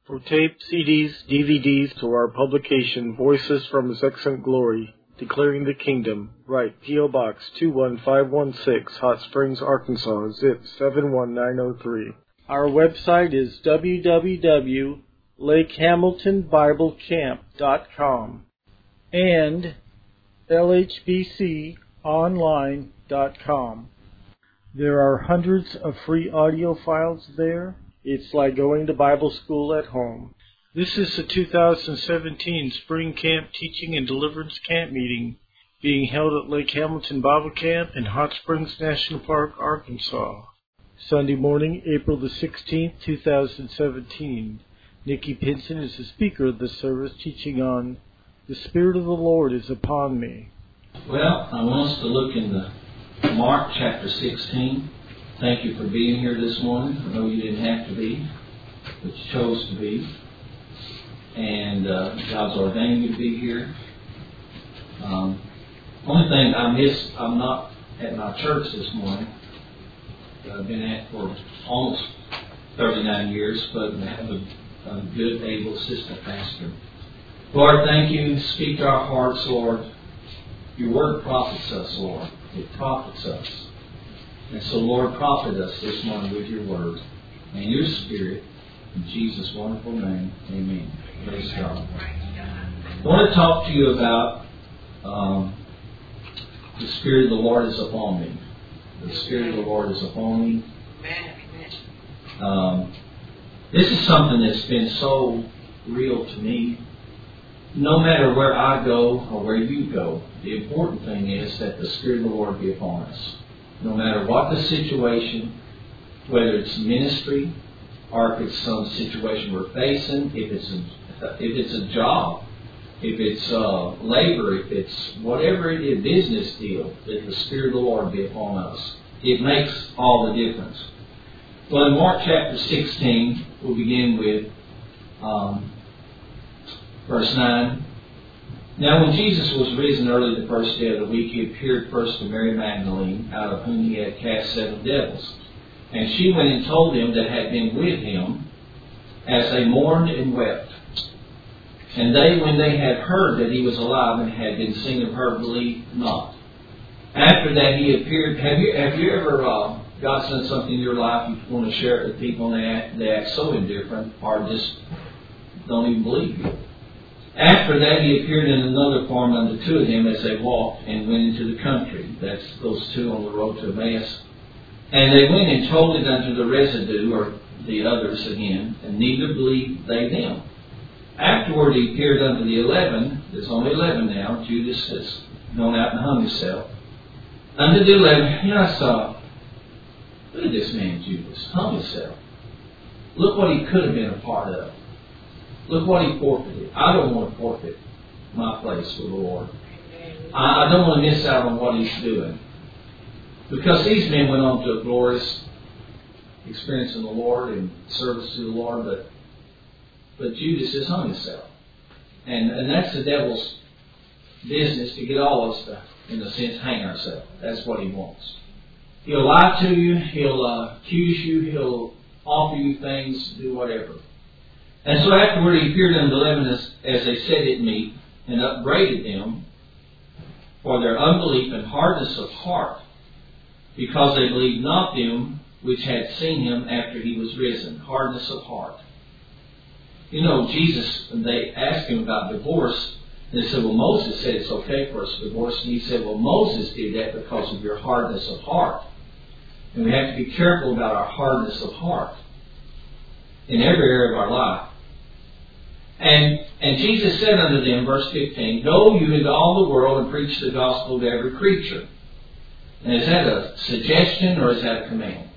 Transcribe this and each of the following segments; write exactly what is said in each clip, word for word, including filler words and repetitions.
For tape, C Ds, D V Ds, to our publication, Voices from His Excellent Glory, Declaring the Kingdom, write P O Box two one five one six, Hot Springs, Arkansas, zip seven one nine zero three. Our website is w w w dot lake hamilton bible camp dot com and l h b c online dot com. There are hundreds of free audio files there. It's like going to Bible school at home. This is the two thousand seventeen Spring Camp Teaching and Deliverance Camp Meeting being held at Lake Hamilton Bible Camp in Hot Springs National Park, Arkansas. Sunday morning, April the sixteenth, two thousand seventeen. Nikki Pinson is the speaker of the service, teaching on The Spirit of the Lord is Upon Me. Well, I want us to look in the Mark chapter sixteen. Thank you for being here this morning. I know you didn't have to be, but you chose to be. And uh, God's ordained you to be here. Um, only thing I miss, I'm not at my church this morning. I've been at for almost thirty-nine years, but I have a, a good, able assistant pastor. Lord, thank you. Speak to our hearts, Lord. Your word profits us, Lord. It profits us. And so, Lord, profit us this morning with your word and your spirit. In Jesus' wonderful name, amen. Praise God. I want to talk to you about um, the Spirit of the Lord is upon me. The Spirit of the Lord is upon me. Um, this is something that's been so real to me. No matter where I go or where you go, the important thing is that the Spirit of the Lord be upon us. No matter what the situation, whether it's ministry or if it's some situation we're facing, if it's a, if it's a job, if it's uh, labor, if it's whatever it is, business deal, that the Spirit of the Lord be upon us. It makes all the difference. Well, in Mark chapter sixteen, we'll begin with um, verse nine. Now when Jesus was risen early the first day of the week, he appeared first to Mary Magdalene, out of whom he had cast seven devils. And she went and told them that had been with him, as they mourned and wept. And they, when they had heard that he was alive and had been seen of her, believed not. After that he appeared. Have you have you ever uh, God's done something in your life, you want to share it with people, and they act, they act so indifferent or just don't even believe you? After that he appeared in another form unto two of them as they walked and went into the country. That's those two on the road to Emmaus. And they went and told it unto the residue, or the others again, and neither believed they them. Afterward he appeared unto the eleven. There's only eleven now. Judas has gone out and hung himself. Unto the eleven, here I saw, look at this man Judas, hung himself. Look what he could have been a part of. Look what he forfeited. I don't want to forfeit my place with the Lord. I, I don't want to miss out on what he's doing. Because these men went on to a glorious experience in the Lord and service to the Lord, but but Judas has hung himself. And and that's the devil's business, to get all of us to, in a sense, hang ourselves. That's what he wants. He'll lie to you, he'll uh, accuse you, he'll offer you things, do whatever. And so afterward he appeared unto the eleven as, as they sat at meat, and upbraided them for their unbelief and hardness of heart, because they believed not them which had seen him after he was risen. Hardness of heart. You know, Jesus, they asked him about divorce, and they said, well, Moses said it's okay for us to divorce. And he said, well, Moses did that because of your hardness of heart. And we have to be careful about our hardness of heart in every area of our life. And and Jesus said unto them, verse fifteen, go you into all the world and preach the gospel to every creature. And is that a suggestion or is that a command?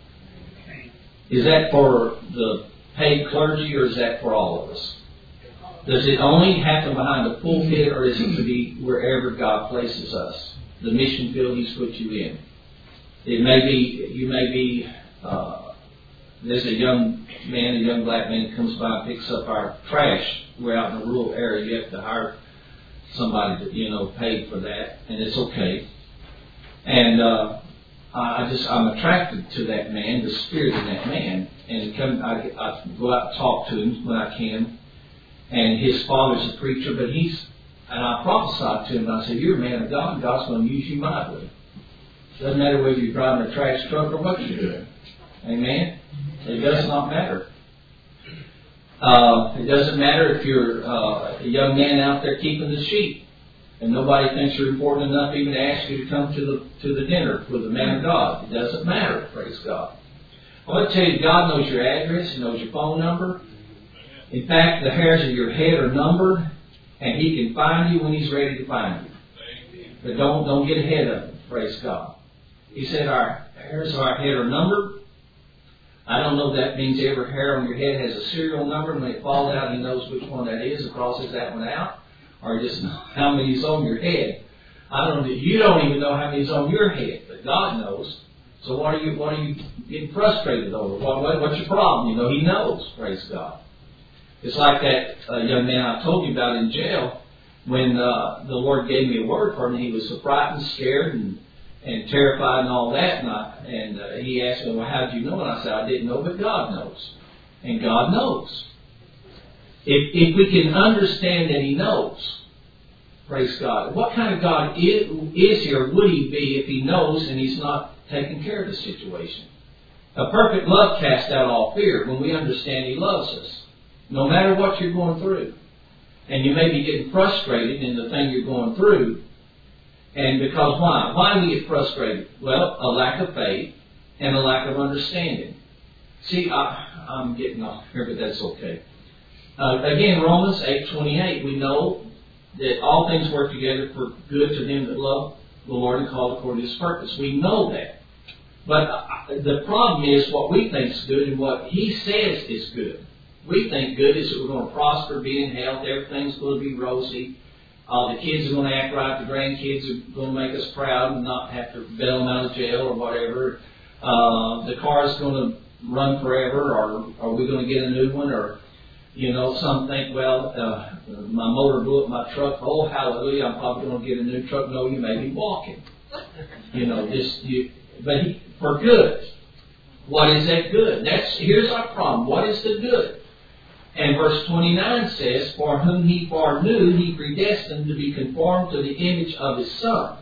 Is that for the paid clergy or is that for all of us? Does it only happen behind the pulpit, or is it to be wherever God places us? The mission field He's put you in. It may be, you may be, uh, there's a young man, a young black man that comes by and picks up our trash. We're out in a rural area. You have to hire somebody to, you know, pay for that, and it's okay. And uh, I just, I'm attracted to that man, the spirit in that man. And come, I, I go out and talk to him when I can. And his father's a preacher, but he's, and I prophesied to him, and I said, you're a man of God, and God's going to use you mightily. Doesn't matter whether you're driving a trash truck or what you're doing. Amen? It does not matter. Uh, it doesn't matter if you're uh, a young man out there keeping the sheep, and nobody thinks you're important enough even to ask you to come to the to the dinner with the man of God. It doesn't matter, praise God. I want to tell you, God knows your address, He knows your phone number. In fact, the hairs of your head are numbered, and He can find you when He's ready to find you. But don't don't get ahead of Him, praise God. He said our hairs of our head are numbered. I don't know if that means every hair on your head has a serial number, and when it falls out, He knows which one that is and crosses that one out, or just how many's on your head. I don't know. You don't even know how many's on your head, but God knows. So what are you what are you getting frustrated over? What, what, what's your problem? You know, He knows. Praise God. It's like that uh, young man I told you about in jail. When uh, the Lord gave me a word for him, he was so frightened, scared, and and terrified and all that. And, I, and uh, he asked me, well, how did you know? And I said, I didn't know, but God knows. And God knows. If, if we can understand that He knows, praise God. What kind of God is, is He, or would He be if He knows and He's not taking care of the situation? A perfect love casts out all fear when we understand He loves us, no matter what you're going through. And you may be getting frustrated in the thing you're going through. And because why? Why do we get frustrated? Well, a lack of faith and a lack of understanding. See, I, I'm getting off here, but that's okay. Uh, again, Romans eight twenty-eight, we know that all things work together for good to them that love the Lord and called according to His purpose. We know that. But uh, the problem is what we think is good and what He says is good. We think good is that we're going to prosper, be in health, everything's going to be rosy. Uh, the kids are going to act right. The grandkids are going to make us proud and not have to bail them out of jail or whatever. Uh, the car's going to run forever, or are we going to get a new one? Or, you know, some think, well, uh, my motor blew up my truck. Oh, hallelujah, I'm probably going to get a new truck. No, you may be walking. You know, just you, but he, for good. What is that good? That's here's our problem. What is the good? And verse twenty-nine says, for whom He foreknew, He predestined to be conformed to the image of His Son.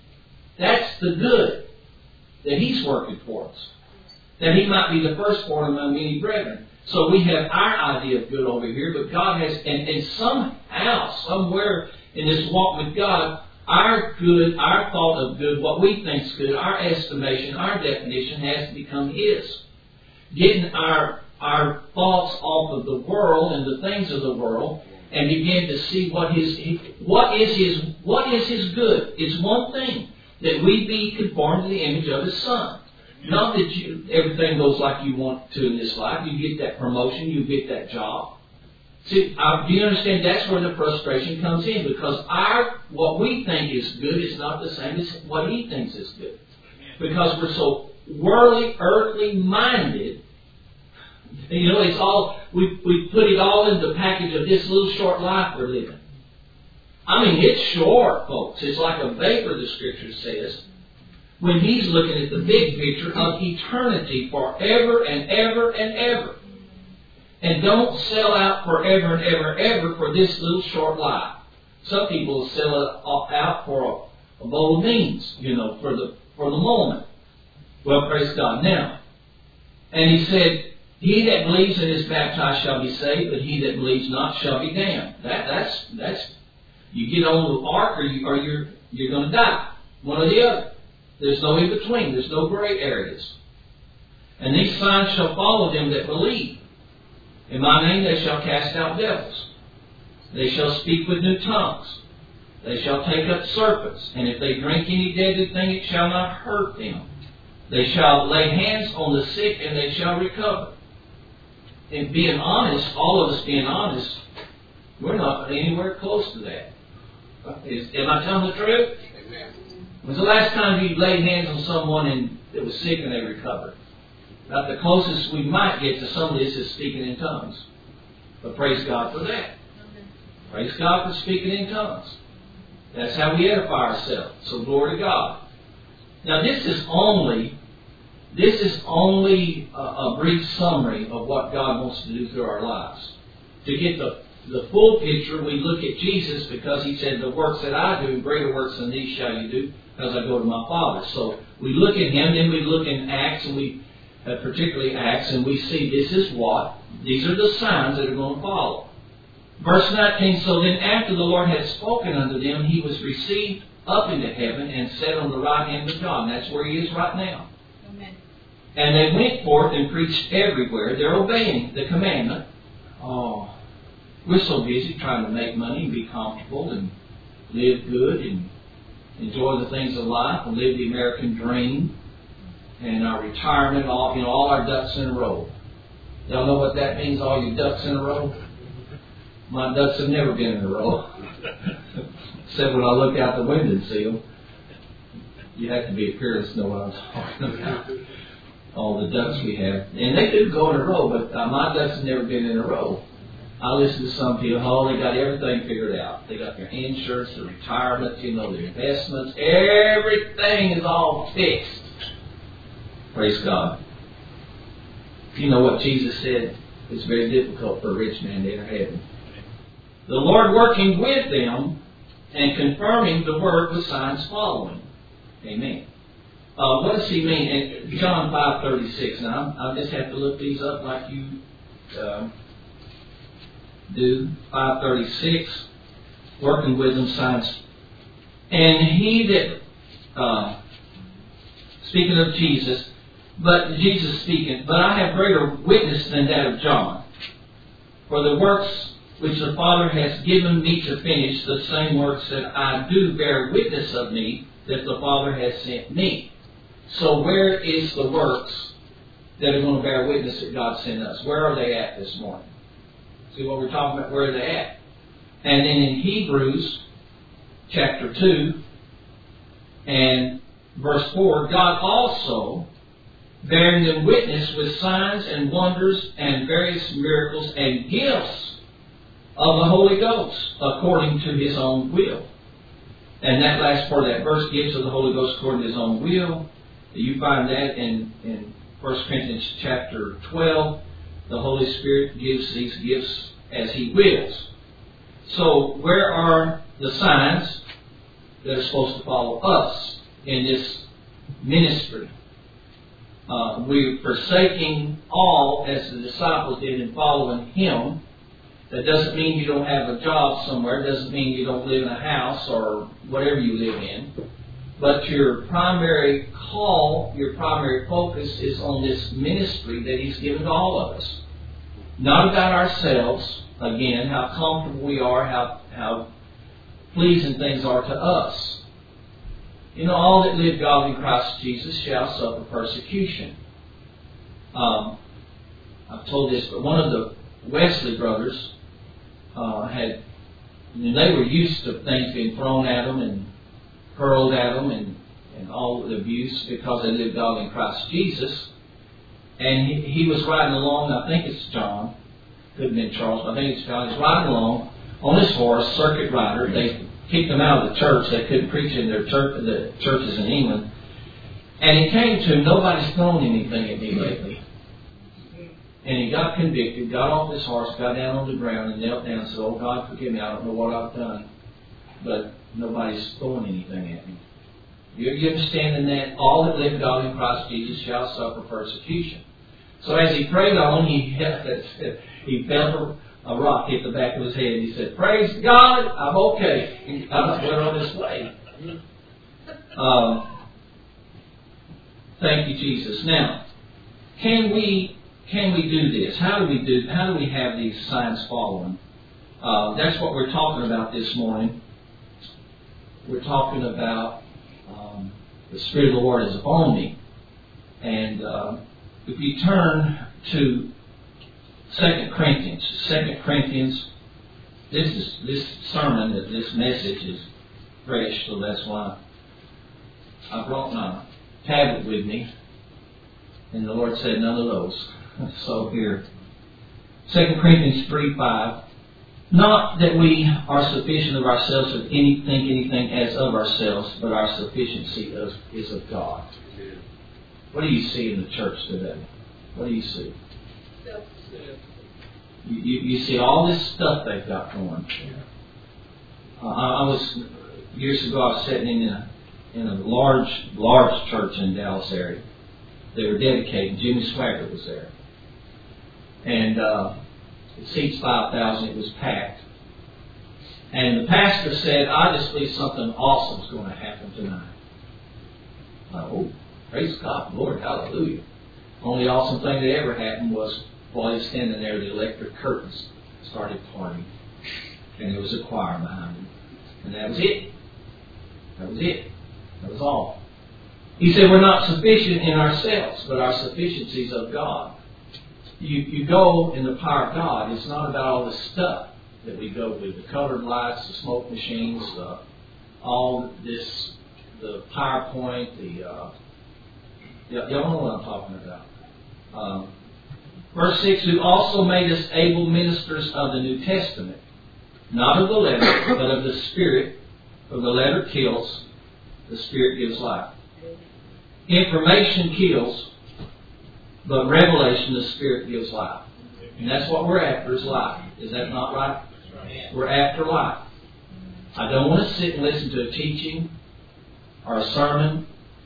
That's the good that He's working for us. That He might be the firstborn among many brethren. So we have our idea of good over here, but God has, and, and somehow, somewhere in this walk with God, our good, our thought of good, what we think is good, our estimation, our definition has to become His. Getting our our thoughts off of the world and the things of the world, and begin to see what his what is his what is his good. It's one thing that we be conformed to the image of His Son. Not that you, everything goes like you want to in this life. You get that promotion, you get that job. See, uh, do you understand? That's where the frustration comes in, because our what we think is good is not the same as what He thinks is good, because we're so worldly, earthly minded. You know, it's all, we we put it all in the package of this little short life we're living. I mean, it's short, folks. It's like a vapor, the Scripture says, when He's looking at the big picture of eternity forever and ever and ever. And don't sell out forever and ever and ever for this little short life. Some people sell it out for a, a bowl of beans, you know, for the for the moment. Well, praise God. Now, and He said, he that believes and is baptized shall be saved, but he that believes not shall be damned. That, that's, that's, you get on the ark or, you, or you're, you're going to die. One or the other. There's no in between. There's no gray areas. And these signs shall follow them that believe. In my name they shall cast out devils. They shall speak with new tongues. They shall take up serpents. And if they drink any deadly thing, it shall not hurt them. They shall lay hands on the sick, and they shall recover. And being honest, all of us being honest, we're not anywhere close to that. Is, am I telling the truth? Amen. When's the last time you laid hands on someone and that was sick and they recovered? About the closest we might get to some of this is speaking in tongues. But praise God for that. Praise God for speaking in tongues. That's how we edify ourselves. So glory to God. Now this is only this is only a, a brief summary of what God wants to do through our lives. To get the, the full picture, we look at Jesus because He said, the works that I do, greater works than these shall you do, because I go to my Father. So we look at Him, then we look in Acts, and we uh, particularly Acts, and we see this is what, these are the signs that are going to follow. Verse nineteen, so then after the Lord had spoken unto them, He was received up into heaven and sat on the right hand of God. And that's where He is right now. Amen. And they went forth and preached everywhere. They're obeying the commandment. Oh, we're so busy trying to make money and be comfortable and live good and enjoy the things of life and live the American dream and our retirement, all you know, all our ducks in a row. Y'all know what that means, all your ducks in a row? My ducks have never been in a row. Except when I look out the window and see them. You have to be a parent to know what I'm talking about. All the ducks we have. And they do go in a row, but uh, my ducks have never been in a row. I listen to some people, oh, they got everything figured out. They got their insurance, their retirement, you know, their investments. Everything is all fixed. Praise God. You know what Jesus said? It's very difficult for a rich man to enter heaven. The Lord working with them and confirming the word with signs following. Amen. Uh, what does He mean? In John five thirty-six. Now, I just have to look these up like you uh, do. five thirty-six. Working with them, signs. And He that, uh, speaking of Jesus, but Jesus speaking, but I have greater witness than that of John. For the works which the Father has given me to finish, the same works that I do bear witness of me, that the Father has sent me. So where is the works that are going to bear witness that God sent us? Where are they at this morning? See what we're talking about? Where are they at? And then in Hebrews chapter two and verse four, God also bearing them witness with signs and wonders and various miracles and gifts of the Holy Ghost according to His own will. And that last part of that verse, gifts of the Holy Ghost according to His own will, you find that in, in First Corinthians chapter twelve. The Holy Spirit gives these gifts as He wills. So where are the signs that are supposed to follow us in this ministry? Uh, we're forsaking all as the disciples did and following Him. That doesn't mean you don't have a job somewhere. It doesn't mean you don't live in a house or whatever you live in. But your primary call, your primary focus is on this ministry that He's given to all of us. Not about ourselves, again, how comfortable we are, how, how pleasing things are to us. You know, all that live godly in Christ Jesus shall suffer persecution. Um, I've told this, but one of the Wesley brothers uh, had, and they were used to things being thrown at them and hurled at them and, and all the abuse because they lived godly in Christ Jesus. And he, he was riding along, I think it's John, could have been Charles, but I think it's John. He's riding along on his horse, circuit rider. They kicked him out of the church. They couldn't preach in their church, the churches in England. And he came to him, nobody's thrown anything at me lately. And he got convicted, got off his horse, got down on the ground and knelt down and said, oh God, forgive me, I don't know what I've done. But nobody's throwing anything at me. You, you understand in that all that live godly in Christ Jesus shall suffer persecution. So as he prayed on, he, he felt a rock hit the back of his head. He said, praise God, I'm okay. He went on his way. Um, thank you, Jesus. Now, can we can we do this? How do we do? How do we have these signs following? Uh, that's what we're talking about this morning. We're talking about um, the Spirit of the Lord is upon me. And uh, if you turn to Second Corinthians, Second Corinthians, this is this sermon, this message is fresh, so that's why I brought my tablet with me. And the Lord said none of those. So here, Second Corinthians three five. Not that we are sufficient of ourselves or any, think anything as of ourselves, but our sufficiency is, is of God. What do you see in the church today? What do you see? You, you, you see all this stuff they've got going. Uh, I, I was, years ago, I was sitting in a, in a large, large church in Dallas area. They were dedicating. Jimmy Swaggart was there. And uh, it seats five thousand. It was packed. And the pastor said, I just believe something awesome is going to happen tonight. I thought, oh, praise God, Lord, hallelujah. Only awesome thing that ever happened was while he was standing there, the electric curtains started parting. And there was a choir behind him. And that was it. That was it. That was all. He said, we're not sufficient in ourselves, but our sufficiency is of God. You, you go in the power of God. It's not about all the stuff that we go with, the colored lights, the smoke machines, the, all this, the PowerPoint, the, uh, y'all know what I'm talking about. Um, verse six, who also made us able ministers of the New Testament, not of the letter, but of the Spirit. For the letter kills, the Spirit gives life. Information kills, but revelation, the Spirit gives life. And that's what we're after, is life. Is that not right? We're after life. I don't want to sit and listen to a teaching or a sermon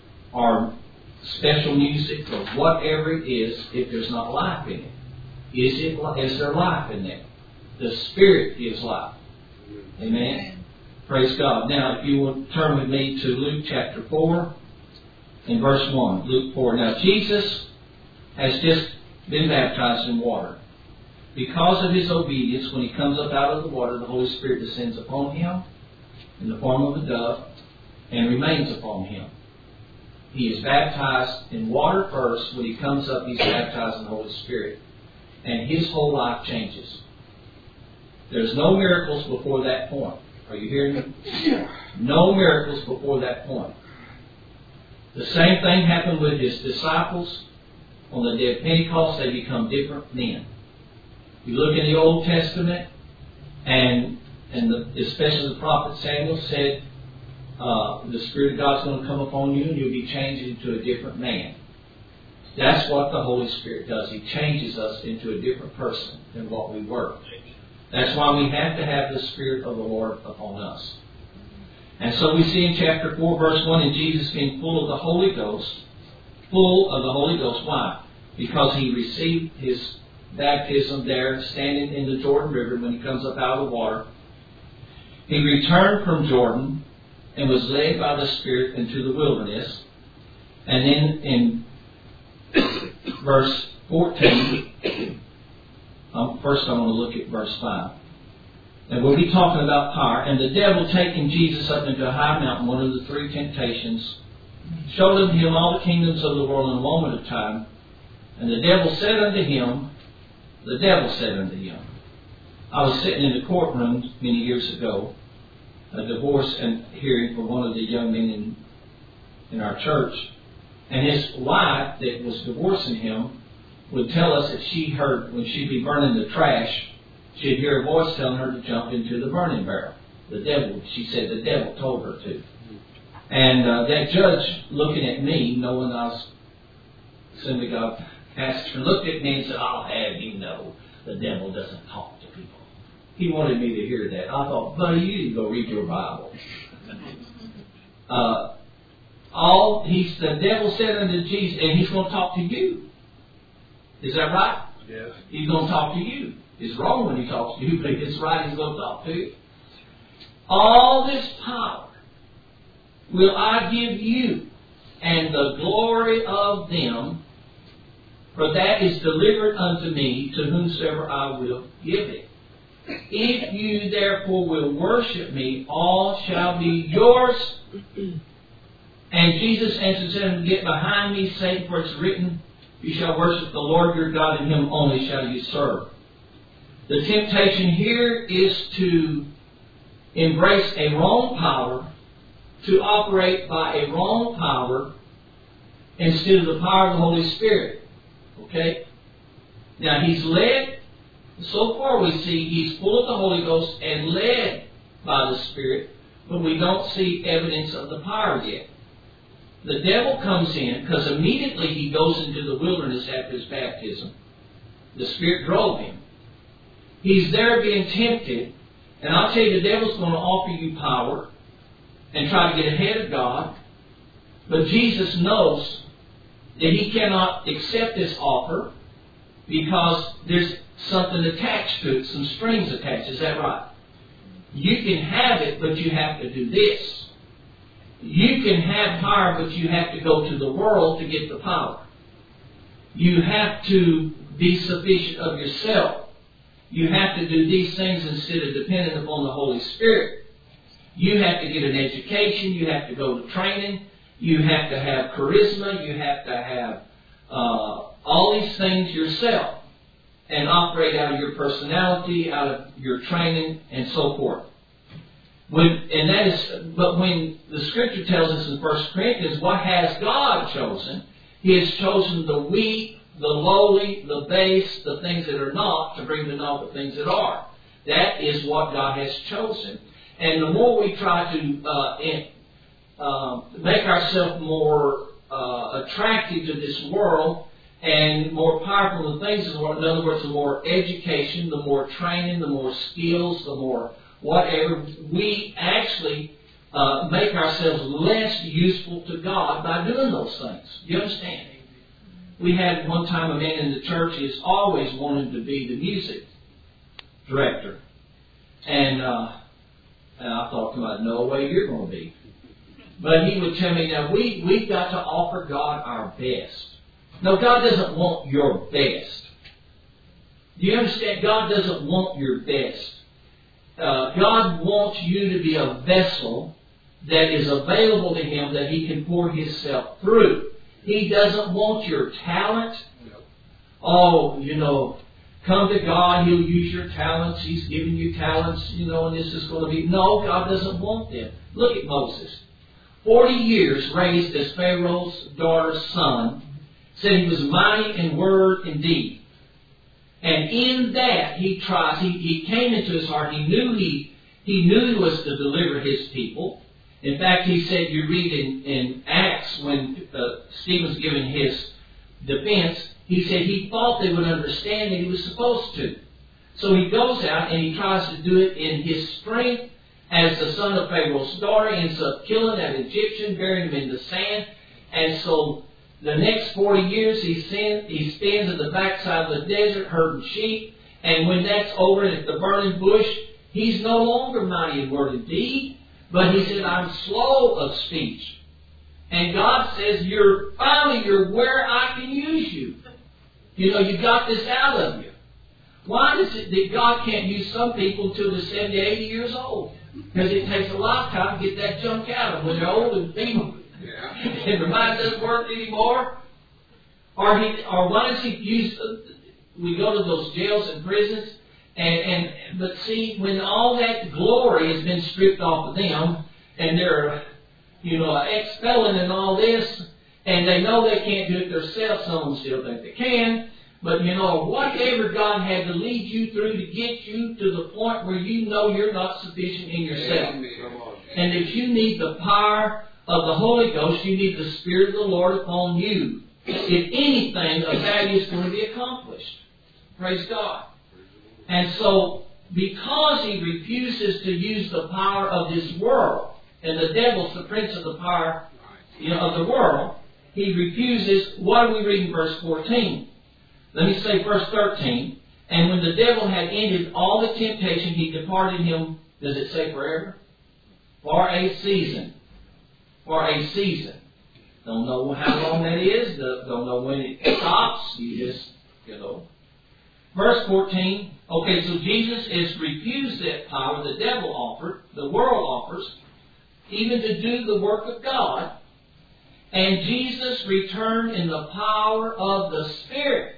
or special music or whatever it is if there's not life in it. Is it? Is there life in there? The Spirit gives life. Amen? Praise God. Now, if you will turn with me to Luke chapter four and verse one. Luke four. Now, Jesus has just been baptized in water. Because of his obedience, when he comes up out of the water, the Holy Spirit descends upon him in the form of a dove and remains upon him. He is baptized in water first. When he comes up, he's baptized in the Holy Spirit. And his whole life changes. There's no miracles before that point. Are you hearing me? No miracles before that point. The same thing happened with his disciples. On the day of Pentecost, they become different men. You look in the Old Testament, and and the, especially the prophet Samuel said, uh, the Spirit of God's going to come upon you and you'll be changed into a different man. That's what the Holy Spirit does. He changes us into a different person than what we were. That's why we have to have the Spirit of the Lord upon us. And so we see in chapter four, verse one, and Jesus being full of the Holy Ghost, full of the Holy Ghost. Why? Because he received his baptism there, standing in the Jordan River when he comes up out of the water. He returned from Jordan and was led by the Spirit into the wilderness. And then in verse fourteen, um, first I want to look at verse five. And we'll be talking about power. And the devil, taking Jesus up into a high mountain, one of the three temptations, showed unto him all the kingdoms of the world in a moment of time. And the devil said unto him, the devil said unto him, I was sitting in the courtroom many years ago, a divorce and hearing for one of the young men in, in our church. And his wife that was divorcing him would tell us that she heard, when she'd be burning the trash, she'd hear a voice telling her to jump into the burning barrel. The devil, she said the devil told her to. And uh, that judge, looking at me, knowing I was Assembly God pastor, looked at me and said, I'll have you know the devil doesn't talk to people. He wanted me to hear that. I thought, buddy, you need to go read your Bible. uh, all he's the devil said unto Jesus, and he's going to talk to you. Is that right? Yes. He's going to talk to you. It's wrong when he talks to you, but it's right, he's going to talk to you. All this power will I give you, and the glory of them, for that is delivered unto me to whomsoever I will give it. If you therefore will worship me, all shall be yours. And Jesus answered him, Get behind me, Satan, for it's written, You shall worship the Lord your God, and him only shall you serve. The temptation here is to embrace a wrong power, to operate by a wrong power instead of the power of the Holy Spirit. Okay? Now he's led, So far we see he's full of the Holy Ghost and led by the Spirit, but we don't see evidence of the power yet. The devil comes in because immediately he goes into the wilderness after his baptism. The Spirit drove him. He's there being tempted, and I'll tell you, the devil's going to offer you power and try to get ahead of God. But Jesus knows that he cannot accept this offer because there's something attached to it, some strings attached. Is that right? You can have it, but you have to do this. You can have power, but you have to go to the world to get the power. You have to be sufficient of yourself. You have to do these things instead of depending upon the Holy Spirit. You have to get an education. You have to go to training. You have to have charisma. You have to have uh, all these things yourself and operate out of your personality, out of your training, and so forth. When, and that is, but when the Scripture tells us in First Corinthians, what has God chosen? He has chosen the weak, the lowly, the base, the things that are not, to bring to naught the things that are. That is what God has chosen. And the more we try to uh, in, uh, make ourselves more uh, attractive to this world and more powerful than things in the world, in other words, the more education, the more training, the more skills, the more whatever, we actually uh, make ourselves less useful to God by doing those things. You understand? We had one time a man in the church who's always wanted to be the music director. And, uh, and I thought to myself, no way you're going to be. But he would tell me, now we, we've got to offer God our best. No, God doesn't want your best. Do you understand? God doesn't want your best. Uh, God wants you to be a vessel that is available to Him, that He can pour Himself through. He doesn't want your talent. Oh, you know, come to God, He'll use your talents. He's given you talents, you know, and this is going to be... No, God doesn't want them. Look at Moses. Forty years raised as Pharaoh's daughter's son. Said he was mighty in word and deed. And in that, he tries, he, he came into his heart, he knew he, he knew he was to deliver his people. In fact, he said, you read in, in Acts when uh, Stephen's giving his defense, he said he thought they would understand that he was supposed to. So he goes out and he tries to do it in his strength as the son of Pharaoh's daughter, ends up killing that Egyptian, burying him in the sand. And so the next forty years he, send, he spends at the backside of the desert herding sheep. And when that's over at the burning bush, he's no longer mighty in word and deed. But he said, I'm slow of speech. And God says, you're finally, you're where I can use you. You know, you got this out of you. Why is it that God can't use some people until they're seventy, eighty years old? Because it takes a lifetime to get that junk out of them when they're old and feeble. Yeah. And the mind doesn't work anymore. Or, he, or why does He use... We go to those jails and prisons, and, and but see, when all that glory has been stripped off of them, and they're, you know, ex-felon and all this, and they know they can't do it themselves, some of them still think they can, but you know, whatever God had to lead you through to get you to the point where you know you're not sufficient in yourself. And if you need the power of the Holy Ghost, you need the Spirit of the Lord upon you. If anything of value is going to be accomplished. Praise God. And so, because he refuses to use the power of this world, and the devil's the prince of the power, you know, of the world, he refuses. What do we read in verse fourteen? Let me say verse thirteen. And when the devil had ended all the temptation, he departed him, does it say forever? For a season. For a season. Don't know how long that is. Don't know when it stops. You just, you know. Verse fourteen. Okay, so Jesus has refused that power the devil offered, the world offers, even to do the work of God. And Jesus returned in the power of the Spirit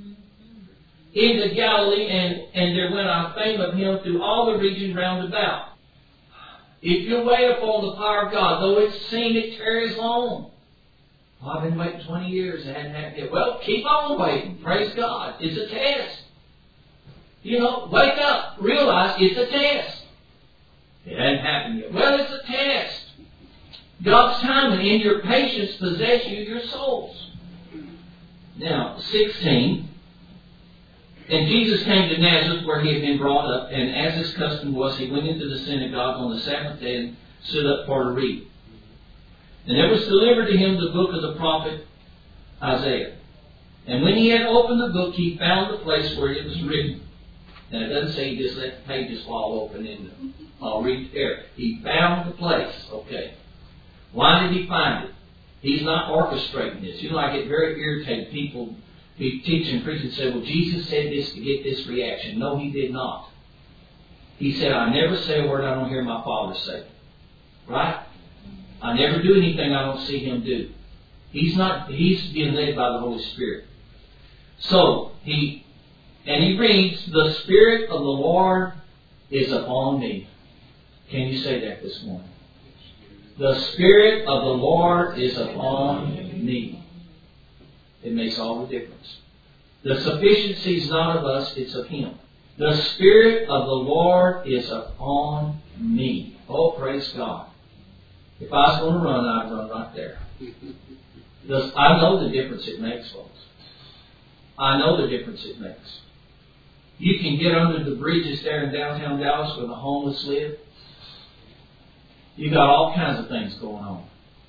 into Galilee, and, and there went out fame of him through all the region round about. If you wait upon the power of God, though it seem it tarries long. Well, I've been waiting twenty years and hadn't happened yet. Well, keep on waiting. Praise God. It's a test. You know, wake up. Realize it's a test. It hadn't happened yet. Well, it's a test. God's timing in your patience possess you your souls. Now, sixteen. And Jesus came to Nazareth where he had been brought up, and as his custom was, he went into the synagogue on the Sabbath day and stood up for to read. And there was delivered to him the book of the prophet Isaiah. And when he had opened the book, he found the place where it was written. Now, it doesn't say he just let the pages fall open and I'll read there. He found the place. Okay. Why did he find it? He's not orchestrating this. You know, I get very irritated. People be teaching and preaching and say, well, Jesus said this to get this reaction. No, he did not. He said, I never say a word I don't hear my Father say. Right? I never do anything I don't see him do. He's not, he's being led by the Holy Spirit. So, he, and he reads, the Spirit of the Lord is upon me. Can you say that this morning? The Spirit of the Lord is upon me. It makes all the difference. The sufficiency is not of us, it's of him. The Spirit of the Lord is upon me. Oh, praise God. If I was going to run, I'd run right there. This, I know the difference it makes, folks. I know the difference it makes. You can get under the bridges there in downtown Dallas where the homeless live. You got all kinds of things going on.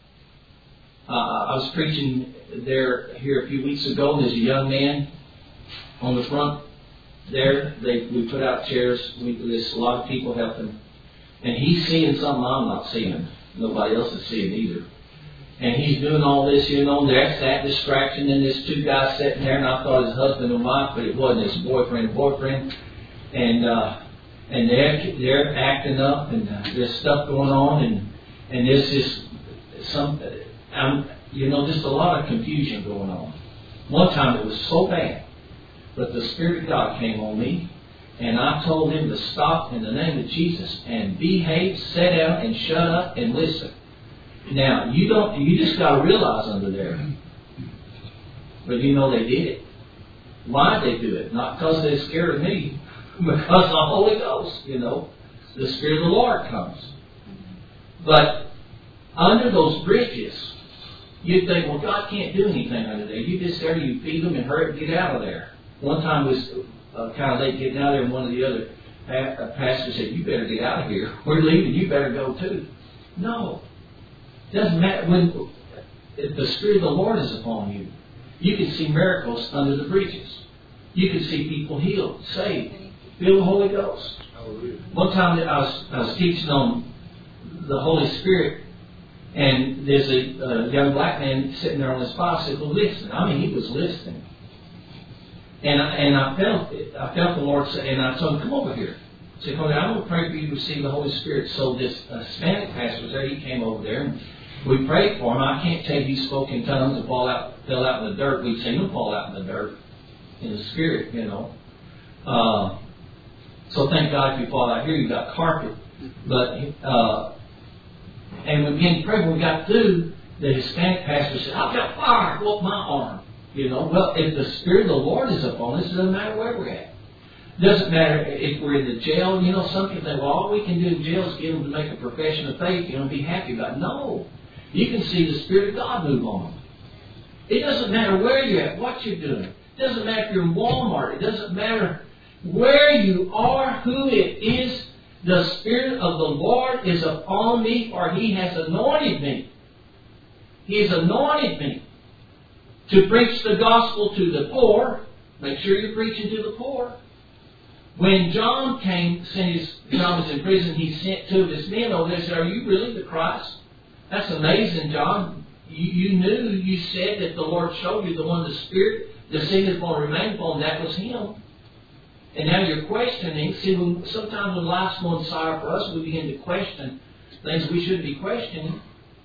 Uh, I was preaching there here a few weeks ago. There's a young man on the front there. They, we put out chairs. We, there's a lot of people helping. And he's seeing something I'm not seeing. Nobody else is seeing either. And he's doing all this, you know, there's that distraction. And there's two guys sitting there, and I thought his husband and wife, but it wasn't his boyfriend and boyfriend. And uh, and they're, they're acting up, and uh, there's stuff going on, and, and there's just some... Um, you know, just a lot of confusion going on. One time it was so bad, but the Spirit of God came on me, and I told him to stop in the name of Jesus and behave, sit down, and shut up and listen. Now, you don't. You just got to realize under there. But you know they did it. Why did they do it? Not because they're scared of me, because the Holy Ghost, you know, the Spirit of the Lord comes. But under those bridges, you'd think, well, God can't do anything under there. You just there, you feed them and hurry up, get out of there. One time was uh, kind of late getting out of there, and one of the other pa- pastors said, you better get out of here. We're leaving. You better go too. No. It doesn't matter. When the Spirit of the Lord is upon you, you can see miracles under the bridges. You can see people healed, saved, feel the Holy Ghost. Hallelujah. One time I was, I was teaching on the Holy Spirit, and there's a, a young black man sitting there on his spot. I said, well, listen. I mean, he was listening. And I, and I felt it. I felt the Lord say, and I told him, come over here. I said, okay, I'm going to pray for you to receive the Holy Spirit. So this uh, Hispanic pastor was there. He came over there, and we prayed for him. I can't tell you he spoke in tongues and fall out, fell out in the dirt. We'd seen him fall out in the dirt in the Spirit, you know. Uh, so thank God if you fall out here, you got carpet. But... Uh, And we began to pray. When we got through, the Hispanic pastor said, I've got fire go up my arm. You know, well, if the Spirit of the Lord is upon us, it doesn't matter where we're at. It doesn't matter if we're in the jail. You know, some people think, well, all we can do in jail is get them to make a profession of faith, you know, and be happy about it. No. You can see the Spirit of God move on them. It doesn't matter where you're at, what you're doing. It doesn't matter if you're in Walmart. It doesn't matter where you are, who it is. The Spirit of the Lord is upon me, for He has anointed me. He has anointed me to preach the gospel to the poor. Make sure you're preaching to the poor. When John came, sent his, John was in prison, he sent two of his men over there and said, are you really the Christ? That's amazing, John. You, you knew, you said that the Lord showed you the one, the Spirit, the seed is going to remain upon, that was Him. And now you're questioning. See, when, sometimes when life's going sour for us, we begin to question things we shouldn't be questioning.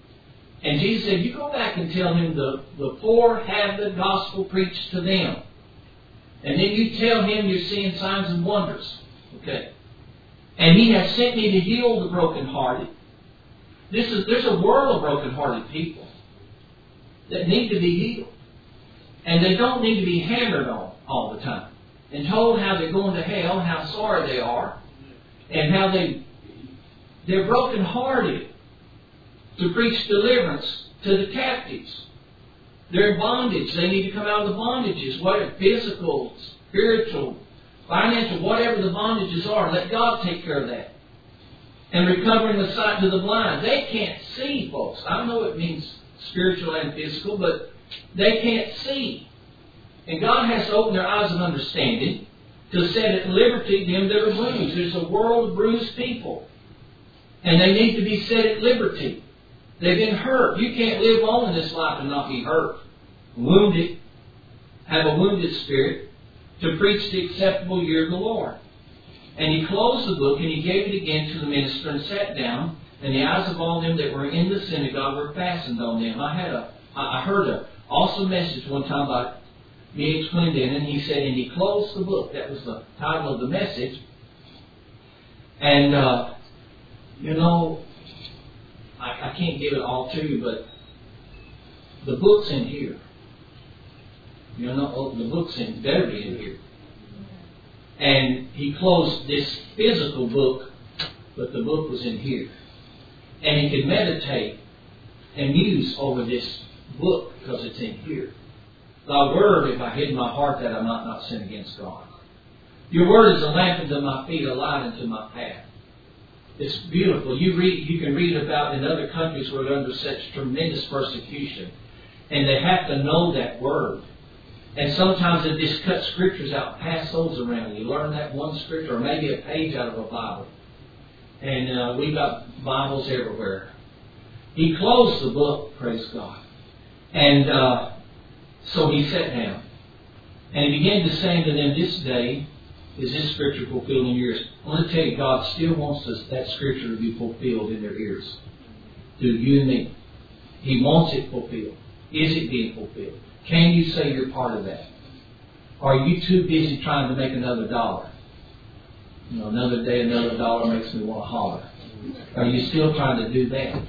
And Jesus said, you go back and tell him the, the poor have the gospel preached to them. And then you tell him you're seeing signs and wonders. Okay. And He has sent me to heal the brokenhearted. This is, there's a world of brokenhearted people that need to be healed. And they don't need to be hammered on all the time. and told how they're going to hell, how sorry they are, and how they, they're brokenhearted to preach deliverance to the captives. They're in bondage. They need to come out of the bondages, whatever, physical, spiritual, financial, whatever the bondages are. Let God take care of that. And recovering the sight to the blind. They can't see, folks. I know it means spiritual and physical, but they can't see. And God has to open their eyes of understanding to set at liberty them that are bruised. There's a world of bruised people. And they need to be set at liberty. They've been hurt. You can't live on in this life and not be hurt. Wounded. Have a wounded spirit. To preach the acceptable year of the Lord. And he closed the book and he gave it again to the minister and sat down. And the eyes of all them that were in the synagogue were fastened on them. I had a, I heard a awesome message one time by B H Clendon, and he said, and he closed the book. That was the title of the message. And, uh, you know, I, I can't give it all to you, but the book's in here. You know, the book's in, better be in here. And he closed this physical book, but the book was in here. And he could meditate and muse over this book because it's in here. Thy word, if I hid in my heart, that I might not sin against God. Your word is a lamp unto my feet, a light unto my path. It's beautiful. You read, you can read about in other countries where they're under such tremendous persecution. And they have to know that word. And sometimes they just cut scriptures out, pass those around. You learn that one scripture, or maybe a page out of a Bible. And uh, we've got Bibles everywhere. He closed the book, praise God. And uh, so he sat down. And he began to say to them, this day is this scripture fulfilled in your ears. I want to tell you, God still wants us, that scripture to be fulfilled in their ears. To you and me. He wants it fulfilled. Is it being fulfilled? Can you say you're part of that? Are you too busy trying to make another dollar? You know, another day, another dollar makes me want to holler. Are you still trying to do that?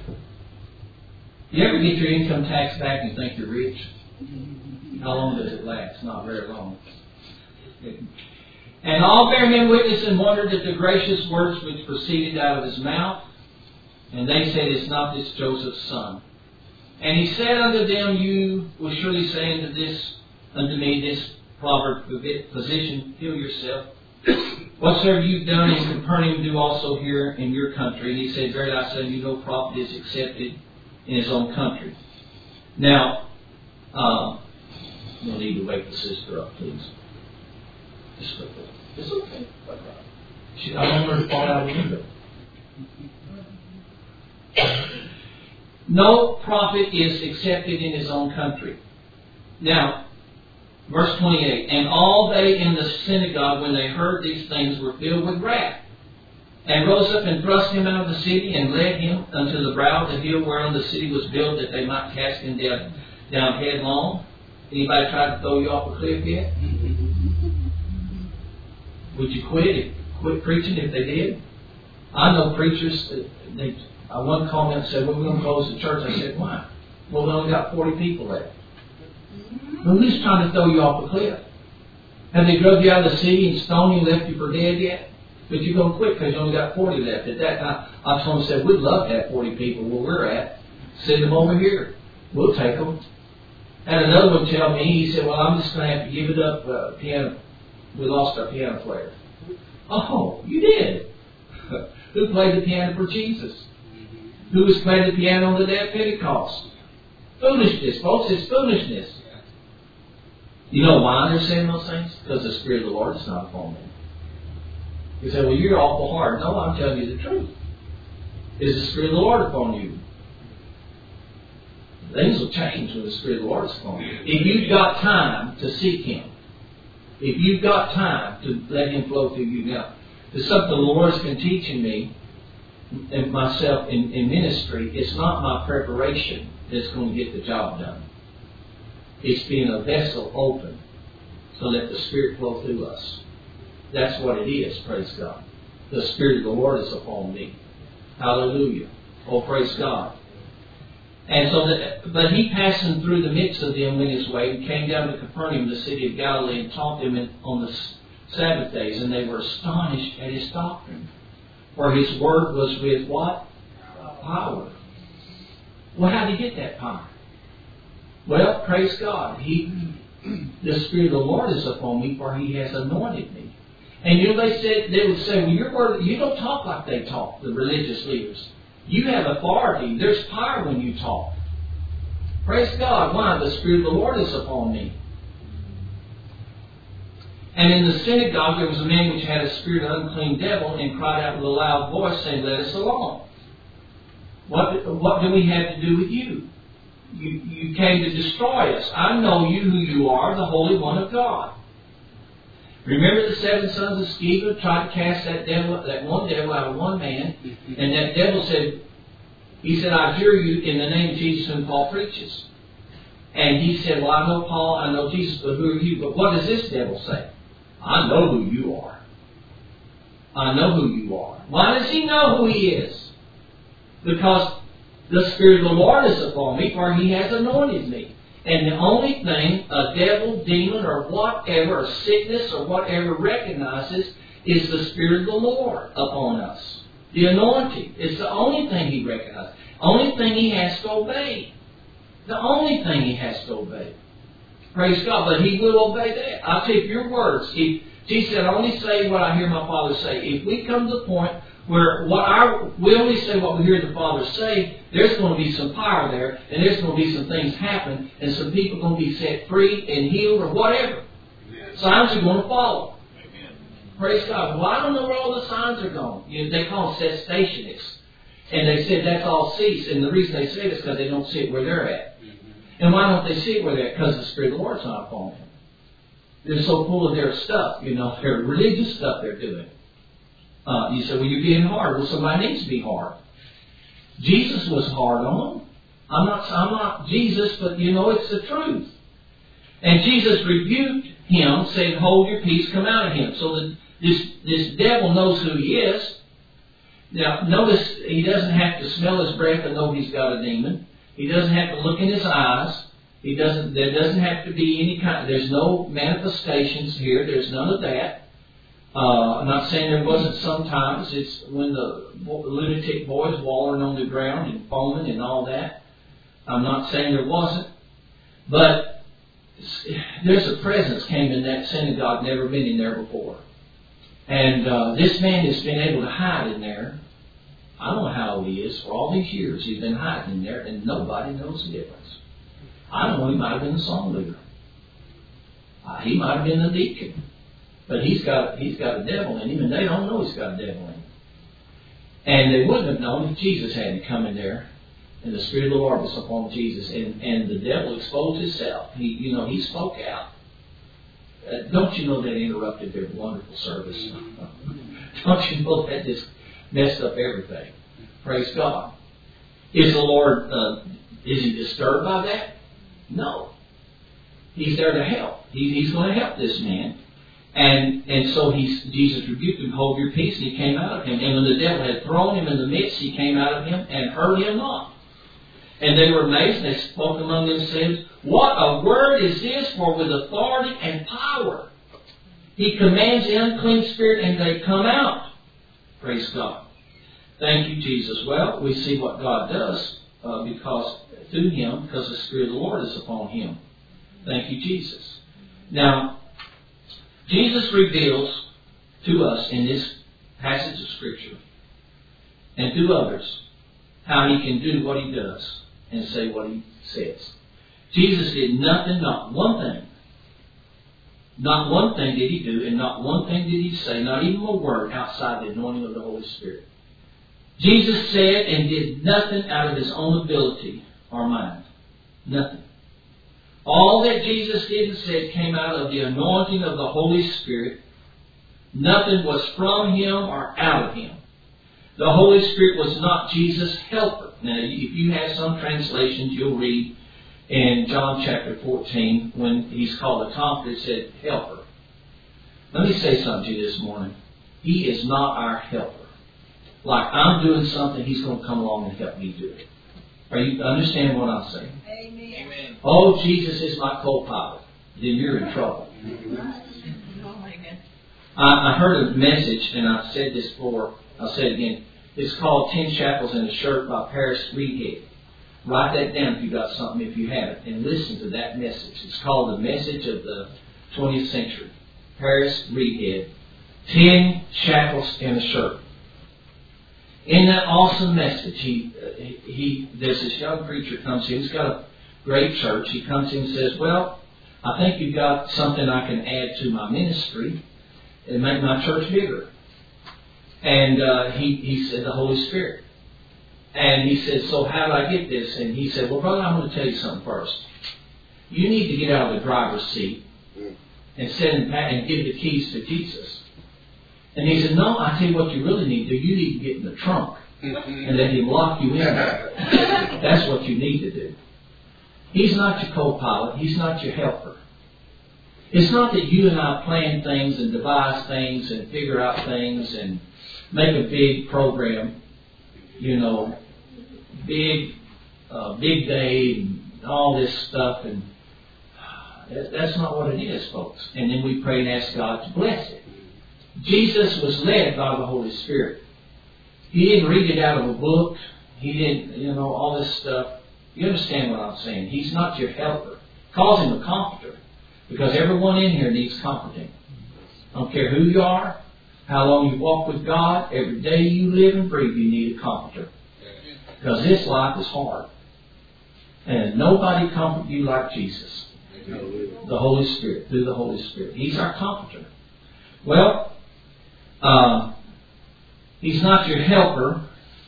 You ever get your income tax back and think you're rich? How long does it last? Not very long. And all bare men witnessed and wondered at the gracious words which proceeded out of his mouth. And they said, it's not this Joseph's son. And he said unto them, you will surely say unto this, unto me, this proverb, physician, heal yourself. Whatsoever you've done in Capernaum, do also here in your country. And he said, verily I say, you no prophet is accepted in his own country. Now, um, you'll need to wake the sister up, please. Just wake up. It's okay. She, I don't want her to fall out of the window. No prophet is accepted in his own country. Now, verse twenty-eight. And all they in the synagogue, when they heard these things, were filled with wrath. And rose up and thrust him out of the city, and led him unto the brow of the hill whereon the city was built, that they might cast him down, down headlong. Anybody try to throw you off a cliff yet? Would you quit if, quit preaching if they did? I know preachers that they... I one called me and said, well, we're going to close the church. I said, why? Well, we only got forty people left. Well, who's trying to throw you off a cliff? Have they drug you out of the city and stoned you and left you for dead yet? But you're going to quit because you only got forty left. At that time, I told them, said, we'd love to have forty people where we're at. Send them over here. We'll take them. And another one tell me, he said, well, I'm just going to have to give it up. Uh, piano. We lost our piano player. Oh, you did? Who played the piano for Jesus? Who was playing the piano on the day of Pentecost? Foolishness, folks. It's foolishness. You know why they're saying those things? Because the Spirit of the Lord is not upon them. You say, well, you're awful hard. No, I'm telling you the truth. Is the Spirit of the Lord upon you? Things will change when the Spirit of the Lord is upon you. If you've got time to seek Him. If you've got time to let Him flow through you. Now, there's something the Lord's been teaching me and myself in, in ministry. It's not my preparation that's going to get the job done. It's being a vessel open to let the Spirit flow through us. That's what it is, praise God. The Spirit of the Lord is upon me. Hallelujah. Oh, praise God. And so, that, but he passing through the midst of them went his way and came down to Capernaum, the city of Galilee, and taught them in, on the Sabbath days, and they were astonished at his doctrine. For his word was with what? Power. Well, how did he get that power? Well, praise God. He, the Spirit of the Lord is upon me, for He has anointed me. And you know, they said, they would say, well, your word, you don't talk like they talk, the religious leaders. You have authority. There's power when you talk. Praise God. Why? The Spirit of the Lord is upon me. And in the synagogue there was a man which had a spirit of unclean devil, and cried out with a loud voice, saying, Let us alone. What, what do we have to do with you? you? You came to destroy us. I know you who you are, the Holy One of God. Remember the seven sons of Sceva tried to cast that devil, that one devil out of one man, and that devil said, he said, I adjure you in the name of Jesus whom Paul preaches. And he said, well, I know Paul, I know Jesus, but who are you? But what does this devil say? I know who you are. I know who you are. Why does he know who he is? Because the Spirit of the Lord is upon me, for He has anointed me. And the only thing a devil, demon, or whatever, or sickness, or whatever recognizes is the Spirit of the Lord upon us. The anointing. It's the only thing he recognizes. Only thing he has to obey. The only thing he has to obey. Praise God. But he will obey that. I'll take your words. If, Jesus said, I only say what I hear my Father say. If we come to the point where what our, we only say what we hear the Father say, there's going to be some power there, and there's going to be some things happen, and some people are going to be set free and healed or whatever. Amen. Signs are going to follow. Amen. Praise God. Well, I don't know where all the signs are going. You know, they call them cessationists. And they said that's all cease. And the reason they say it is because they don't see it where they're at. Mm-hmm. And why don't they see it where they're at? Because the Spirit of the Lord's not upon them. They're so full of their stuff, you know, their religious stuff they're doing. Uh, you say, well, you're being hard. Well, somebody needs to be hard. Jesus was hard on them. I'm not, I'm not Jesus, but you know, it's the truth. And Jesus rebuked him, saying, hold your peace, come out of him. So that this, this devil knows who he is. Now, notice he doesn't have to smell his breath and know he's got a demon. He doesn't have to look in his eyes. He doesn't. There doesn't have to be any kind. There's no manifestations here. There's none of that. Uh, I'm not saying there wasn't sometimes. It's when the lunatic boys wallowing on the ground and foaming and all that. I'm not saying there wasn't. But there's a presence came in that synagogue, never been in there before. And uh, this man has been able to hide in there. I don't know how old he is. For all these years, he's been hiding in there, and nobody knows the difference. I don't know, he might have been the song leader. Uh, he might have been the deacon. But he's got he's got a devil in him, and they don't know he's got a devil in him. And they wouldn't have known if Jesus hadn't come in there, and the Spirit of the Lord was upon Jesus, and, and the devil exposed himself. He, you know, he spoke out. Uh, don't you know that interrupted their wonderful service? Don't you know that just messed up everything? Praise God. Is the Lord, uh, is He disturbed by that? No. He's there to help. He, he's going to help this man. And and so he's, Jesus rebuked him, hold your peace, and he came out of him. And when the devil had thrown him in the midst, he came out of him and hurt him not. And they were amazed, and they spoke among themselves, what a word is this, for with authority and power he commands the unclean spirit, and they come out. Praise God. Thank you, Jesus. Well, we see what God does uh, because through him, because the Spirit of the Lord is upon him. Thank you, Jesus. Now, Jesus reveals to us in this passage of Scripture and to others how he can do what he does and say what he says. Jesus did nothing, not one thing. Not one thing did he do, and not one thing did he say, not even a word outside the anointing of the Holy Spirit. Jesus said and did nothing out of his own ability or mind. Nothing. All that Jesus did and said came out of the anointing of the Holy Spirit. Nothing was from him or out of him. The Holy Spirit was not Jesus' helper. Now, if you have some translations, you'll read in John chapter fourteen, when he's called a comforter, it said helper. Let me say something to you this morning. He is not our helper. Like I'm doing something, he's going to come along and help me do it. Are you understand what I'm saying? Amen. Oh, Jesus is my co-pilot. Then you're in trouble. I, I heard a message, and I've said this before, I'll say it again. It's called Ten Shackles in a Shirt by Paris Reedhead. Write that down if you got something, if you haven't, and listen to that message. It's called The Message of the twentieth Century. Paris Reedhead. Ten Shackles in a Shirt. In that awesome message, he, he, there's this young preacher comes in. He's got a great church. He comes in and says, well, I think you've got something I can add to my ministry and make my church bigger. And uh, he, he said, the Holy Spirit. And he said, so how do I get this? And he said, well, brother, I'm going to tell you something first. You need to get out of the driver's seat and sit and, and give the keys to Jesus. And he said, no, I tell you what you really need to do. You need to get in the trunk and let him lock you in there. That's what you need to do. He's not your co-pilot. He's not your helper. It's not that you and I plan things and devise things and figure out things and make a big program, you know, big, uh, big day and all this stuff. And that's not what it is, folks. And then we pray and ask God to bless it. Jesus was led by the Holy Spirit. He didn't read it out of a book. He didn't, you know, all this stuff. You understand what I'm saying? He's not your helper. Calls him a comforter. Because everyone in here needs comforting. I don't care who you are, how long you walk with God, every day you live and breathe, you need a comforter. Because this life is hard. And nobody comforts you like Jesus. The Holy Spirit, through the Holy Spirit. He's our comforter. Well, uh, He's not your helper.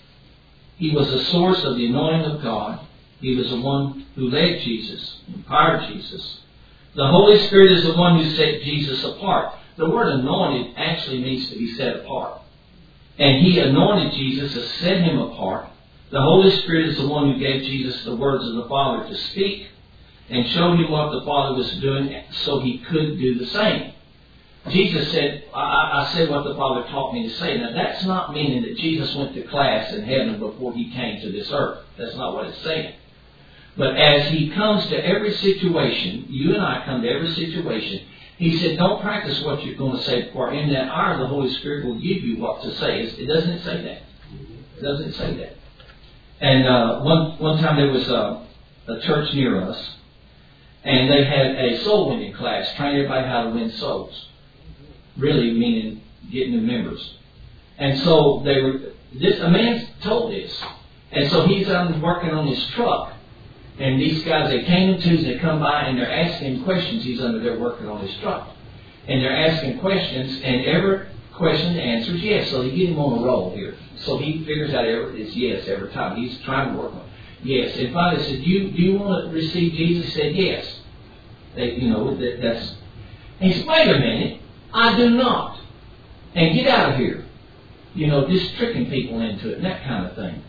He was the source of the anointing of God. He was the one who led Jesus, empowered Jesus. The Holy Spirit is the one who set Jesus apart. The word anointed actually means to be set apart. And He anointed Jesus to set Him apart. The Holy Spirit is the one who gave Jesus the words of the Father to speak and showed Him what the Father was doing so He could do the same. Jesus said, I, I said what the Father taught me to say. Now that's not meaning that Jesus went to class in heaven before He came to this earth. That's not what it's saying. But as He comes to every situation, you and I come to every situation, He said, don't practice what you're going to say, for in that hour the Holy Spirit will give you what to say. It doesn't say that. It doesn't say that. And uh, one one time there was a, a church near us, and they had a soul winning class, training everybody how to win souls. Really meaning getting new members. And so they were. This a man told this, and so he's out working on his truck. And these guys, they came in twos, they come by and they're asking him questions. He's under there working on his truck. And they're asking questions, and every question the answer is yes. So they get him on a roll here. So he figures out every, it's yes every time. He's trying to work on it. Yes. And finally said, do you, do you want to receive Jesus? He said, yes. They, you know, that, that's... And he said, wait a minute, I do not. And get out of here. You know, just tricking people into it and that kind of thing.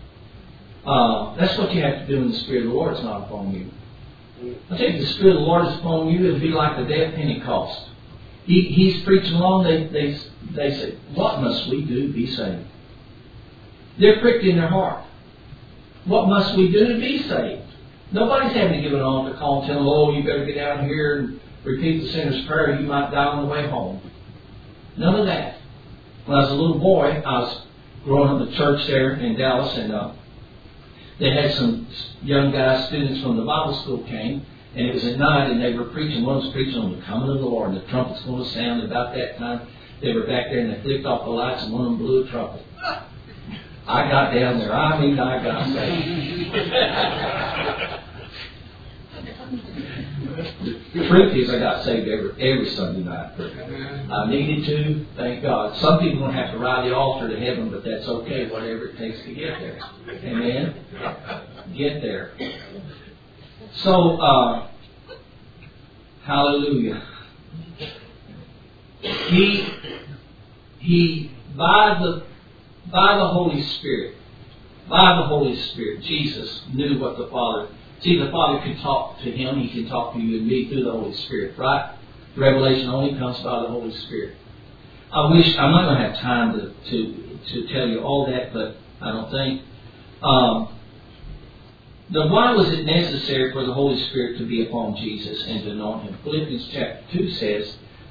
Uh, that's what you have to do when the Spirit of the Lord is not upon you. I tell you, if the Spirit of the Lord is upon you, it'll be like the day of Pentecost. He, he's preaching along, they, they, they say, what must we do to be saved? They're pricked in their heart. What must we do to be saved? Nobody's having to give an altar call and tell them, oh, you better get out here and repeat the sinner's prayer, you might die on the way home. None of that. When I was a little boy, I was growing up in the church there in Dallas, and uh, they had some young guys, students from the Bible school came, and it was at night, and they were preaching. One was preaching on the coming of the Lord, and the trumpet's going to sound. About that time, they were back there, and they flicked off the lights, and one of them blew a trumpet. I got down there. I mean, I got saved. The truth is, I got saved every every Sunday night. I needed to, thank God. Some people are going to have to ride the altar to heaven, but that's okay, whatever it takes to get there. Amen? Get there. So, uh, hallelujah. He, he, by the, by the Holy Spirit, by the Holy Spirit, Jesus knew what the Father. See, the Father can talk to Him. He can talk to you and me through the Holy Spirit, right? Revelation only comes by the Holy Spirit. I wish, I'm not going to have time to, to, to tell you all that, but I don't think. Um, the, why was it necessary for the Holy Spirit to be upon Jesus and to anoint Him? Philippians chapter two says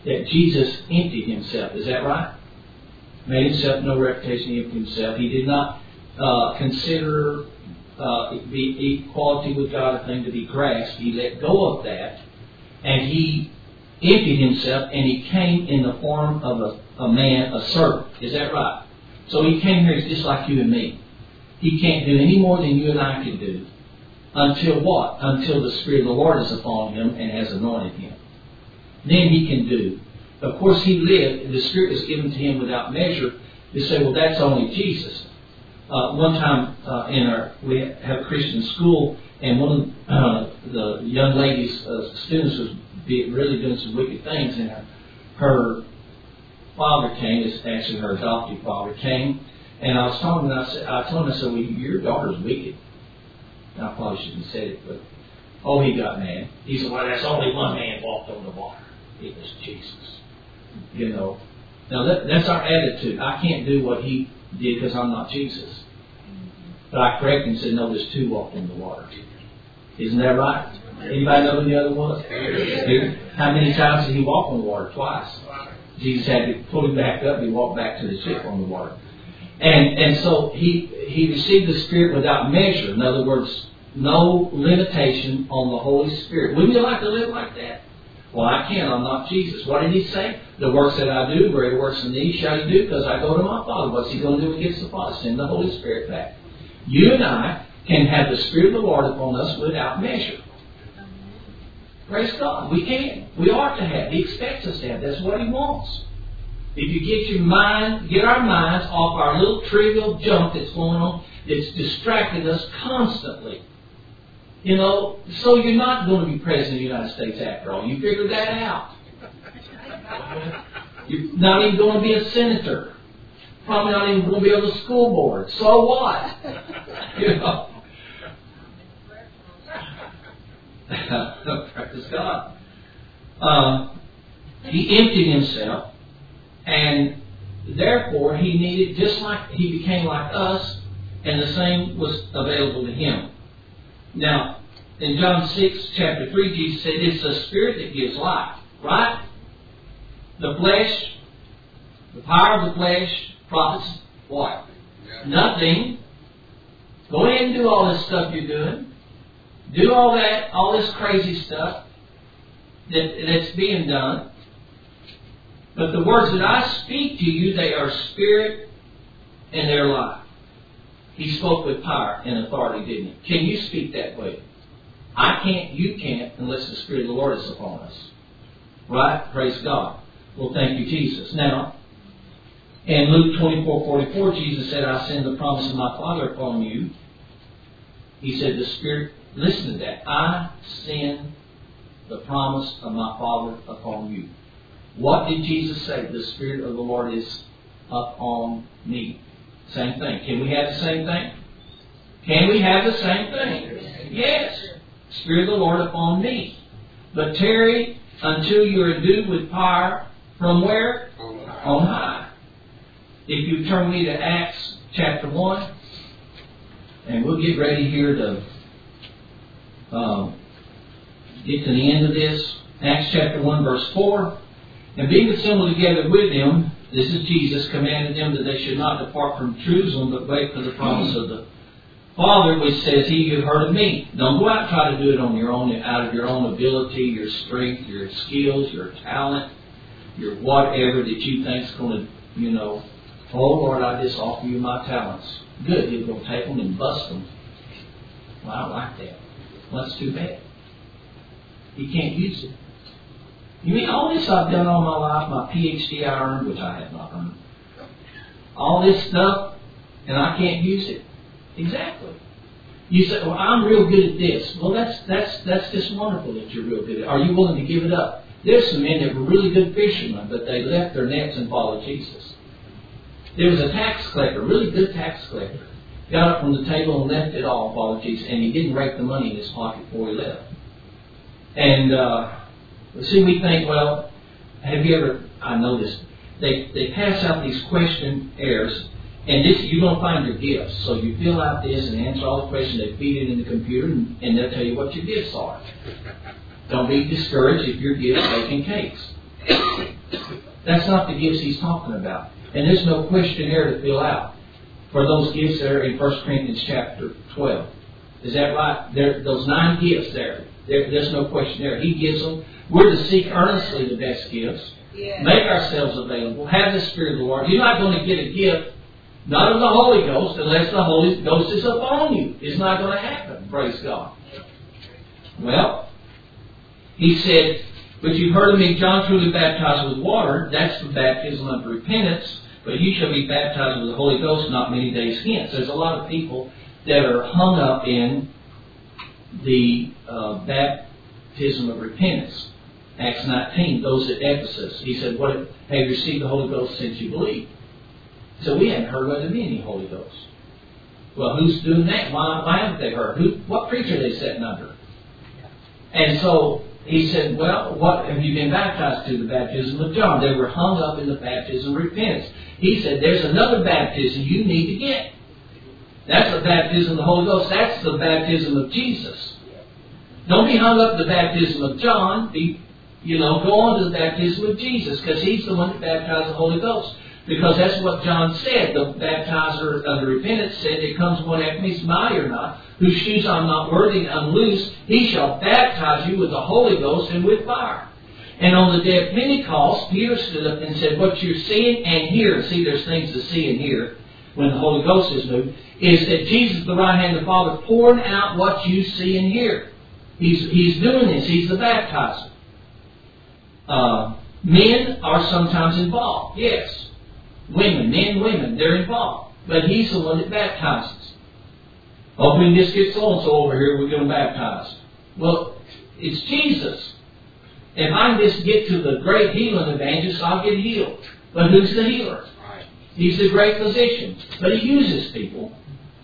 that Jesus emptied himself. Is that right? Made himself no reputation, he emptied himself. He did not uh, consider uh, the equality with God a thing to be grasped. He let go of that, and he emptied himself, and he came in the form of a, a man, a servant. Is that right? So he came here just like you and me. He can't do any more than you and I can do. Until what? Until the Spirit of the Lord is upon him and has anointed him. Then he can do. Of course, he lived, and the Spirit was given to him without measure. You say, well, that's only Jesus. Uh, one time uh, in our, we have a Christian school, and one of uh, the young ladies, uh, students, was be, really doing some wicked things, and her, her father came, it's actually her adoptive father came, and I was talking to him, I, said, I told him, I said, well, your daughter's wicked. And I probably shouldn't have said it, but, oh, he got mad. He said, well, that's only one man walked on the water. It was Jesus. You know. Now, that, that's our attitude. I can't do what he did because I'm not Jesus. But I corrected him and said, no, there's two walked on the water. Isn't that right? Anybody know who the other was? How many times did he walk on the water? Twice. Jesus had to pull him back up and he walked back to the ship on the water. And and so he, he received the Spirit without measure. In other words, no limitation on the Holy Spirit. Wouldn't you like to live like that? Well, I can't. I'm not Jesus. What did he say? The works that I do, greater works than these shall you do, because I go to my Father. What's he going to do when he gets the Father? Send the Holy Spirit back. You and I can have the Spirit of the Lord upon us without measure. Praise God. We can. We ought to have. He expects us to have. That's what he wants. If you get your mind, get our minds off our little trivial junk that's going on, that's distracted us constantly. You know, so you're not going to be President of the United States after all. You figured that out. You're not even going to be a senator. Probably not even going to be on the school board. So what? You know. Praise God. Uh, he emptied himself, and therefore he needed, just like he became like us, and the same was available to him. Now, in John six, chapter three, Jesus said, it's the Spirit that gives life, right? The flesh, the power of the flesh, profits what? Yeah. Nothing. Go ahead and do all this stuff you're doing. Do all that, all this crazy stuff that, that's being done. But the words that I speak to you, they are spirit and they're life. He spoke with power and authority, didn't he? Can you speak that way? I can't, you can't, unless the Spirit of the Lord is upon us. Right? Praise God. Well, thank you, Jesus. Now, in Luke twenty-four forty-four, Jesus said, I send the promise of my Father upon you. He said, the Spirit, listen to that. I send the promise of my Father upon you. What did Jesus say? The Spirit of the Lord is upon me. Same thing. Can we have the same thing? Can we have the same thing? Yes. Spirit of the Lord upon me. But tarry until you are endued with power from where? On high. On high. If you turn me to Acts chapter one, and we'll get ready here to um, get to the end of this. Acts chapter one, verse four. And being assembled together with them, this is Jesus, commanded them that they should not depart from Jerusalem, but wait for the promise of the Father, which says, he you heard of me. Don't go out and try to do it on your own, out of your own ability, your strength, your skills, your talent, your whatever that you think is going to, you know, oh Lord, I just offer you my talents. Good, He's going to take them and bust them. Well, I don't like that. Well, that's too bad. He can't use it. You mean all this I've done all my life, my P H D I earned, which I have not earned. All this stuff, and I can't use it? Exactly. You say, well, I'm real good at this. Well, that's that's that's just wonderful that you're real good at it. Are you willing to give it up? There's some men that were really good fishermen, but they left their nets and followed Jesus. There was a tax collector, a really good tax collector. Got up from the table and left it all and followed Jesus, and he didn't rake the money in his pocket before he left. And uh, see, we think, well, have you ever, I know this, they, they pass out these questionnaires, and this you're going to find your gifts. So you fill out this and answer all the questions, they feed it in the computer, and, and they'll tell you what your gifts are. Don't be discouraged if your gifts are baking cakes. That's not the gifts he's talking about. And there's no questionnaire to fill out for those gifts that are in First Corinthians chapter twelve. Is that right? There, those nine gifts there, there, there's no questionnaire. He gives them. We're to seek earnestly the best gifts. Yeah. Make ourselves available. Have the Spirit of the Lord. You're not going to get a gift, not of the Holy Ghost, unless the Holy Ghost is upon you. It's not going to happen. Praise God. Well, he said, but you've heard of me, John truly baptized with water. That's the baptism of repentance. But you shall be baptized with the Holy Ghost not many days hence. There's a lot of people that are hung up in the uh, baptism of repentance. Acts nineteen, those at Ephesus. He said, "What have you received the Holy Ghost since you believed?" So we hadn't heard whether there be any Holy Ghost. Well, who's doing that? Why, why haven't they heard? Who, what preacher are they sitting under? And so he said, well, what have you been baptized to? The baptism of John. They were hung up in the baptism of repentance. He said, there's another baptism you need to get. That's the baptism of the Holy Ghost. That's the baptism of Jesus. Don't be hung up in the baptism of John. Be, you know, go on to the baptism of Jesus, because he's the one that baptized the Holy Ghost. Because that's what John said. The baptizer of the repentance said, "It comes one after me, mighty or not, whose shoes I'm not worthy to unloose. He shall baptize you with the Holy Ghost and with fire." And on the day of Pentecost, Peter stood up and said, what you're seeing and hearing, see, there's things to see and hear when the Holy Ghost is moved, is that Jesus, the right hand of the Father, pouring out what you see and hear. He's, he's doing this. He's the baptizer. Uh, men are sometimes involved. Yes. Women, men, women, they're involved. But he's the one that baptizes. Oh, we can just get so-and-so over here, we're going to baptize. Well, it's Jesus. If I can just get to the great healing evangelist, I'll get healed. But who's the healer? He's the great physician. But he uses people.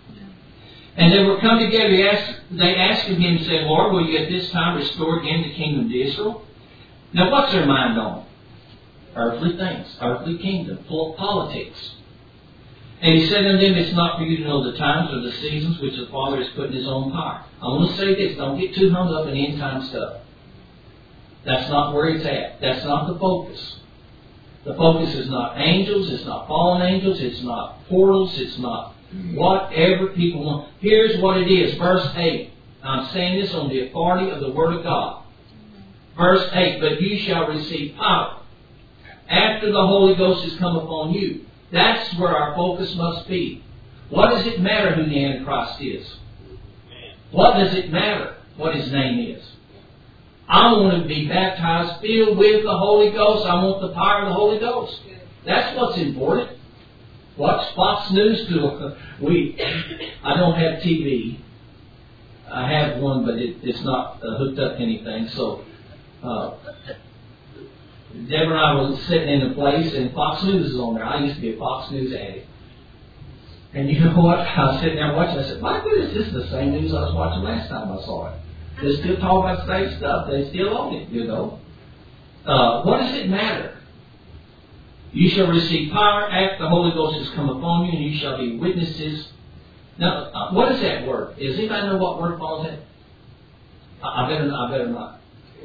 And they were come together. He asked, they asked him, saying, "Lord, will you at this time restore again the kingdom to Israel?" Now, what's their mind on? Earthly things, earthly kingdom, politics. And he said unto them, "It's not for you to know the times or the seasons which the Father has put in His own power." I want to say this, don't get too hung up in end time stuff. That's not where it's at. That's not the focus. The focus is not angels, it's not fallen angels, it's not portals, it's not whatever people want. Here's what it is, verse eight. I'm saying this on the authority of the Word of God. Verse eight, "But you shall receive power after the Holy Ghost has come upon you." That's where our focus must be. What does it matter who the Antichrist is? What does it matter what his name is? I want to be baptized, filled with the Holy Ghost. I want the power of the Holy Ghost. That's what's important. Watch Fox News too. We, I don't have T V. I have one, but it, it's not uh, hooked up to anything. So, uh, Deborah and I were sitting in a place, and Fox News is on there. I used to be a Fox News addict. And you know what? I was sitting there watching. I said, "My goodness, this is the same news I was watching last time I saw it. They still talk about the same stuff. They still own it, you know." Uh, what does it matter? "You shall receive power after the Holy Ghost has come upon you, and you shall be witnesses." Now, uh, what is that word? Does anybody know what word follows that? I, I better not. I better not.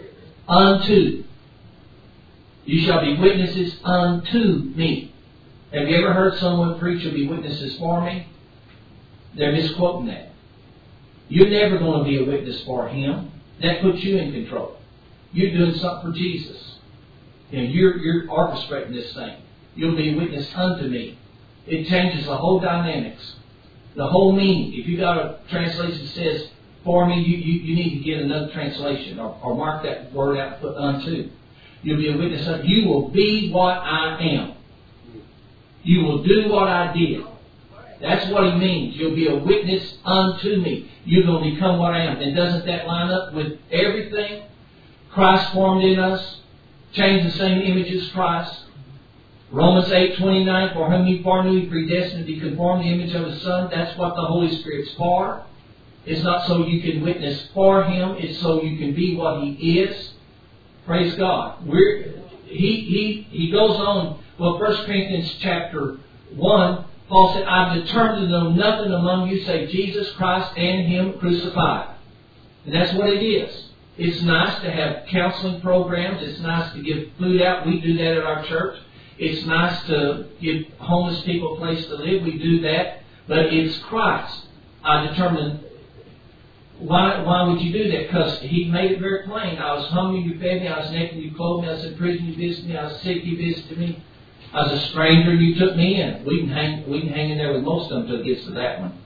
Unto. "You shall be witnesses unto me." Have you ever heard someone preach, "You'll be witnesses for me"? They're misquoting that. You're never going to be a witness for Him. That puts you in control. You're doing something for Jesus. You know, you're, you're orchestrating this thing. "You'll be a witness unto me." It changes the whole dynamics, the whole meaning. If you got a translation that says "for me," you, you, you need to get another translation, or, or mark that word out and put "unto." You'll be a witness unto. You will be what I am. You will do what I did. That's what He means. You'll be a witness unto me. You're going to become what I am. And doesn't that line up with everything Christ formed in us? Change the same image as Christ. Romans eight twenty-nine, "For whom He foreknew, He predestined to be conformed to the image of His Son." That's what the Holy Spirit's for. It's not so you can witness for Him. It's so you can be what He is. Praise God. We're, he, he, he goes on. Well, First Corinthians chapter one, Paul said, "I've determined to know nothing among you save Jesus Christ and Him crucified." And that's what it is. It's nice to have counseling programs. It's nice to give food out. We do that at our church. It's nice to give homeless people a place to live. We do that. But it's Christ. I determined, why why would you do that? Because He made it very plain. I was hungry, you fed me. I was naked, you clothed me. I was in prison, you visited me. I was sick, you visited me. I was a stranger, you took me in. We can hang, we can hang in there with most of them until it gets to that one.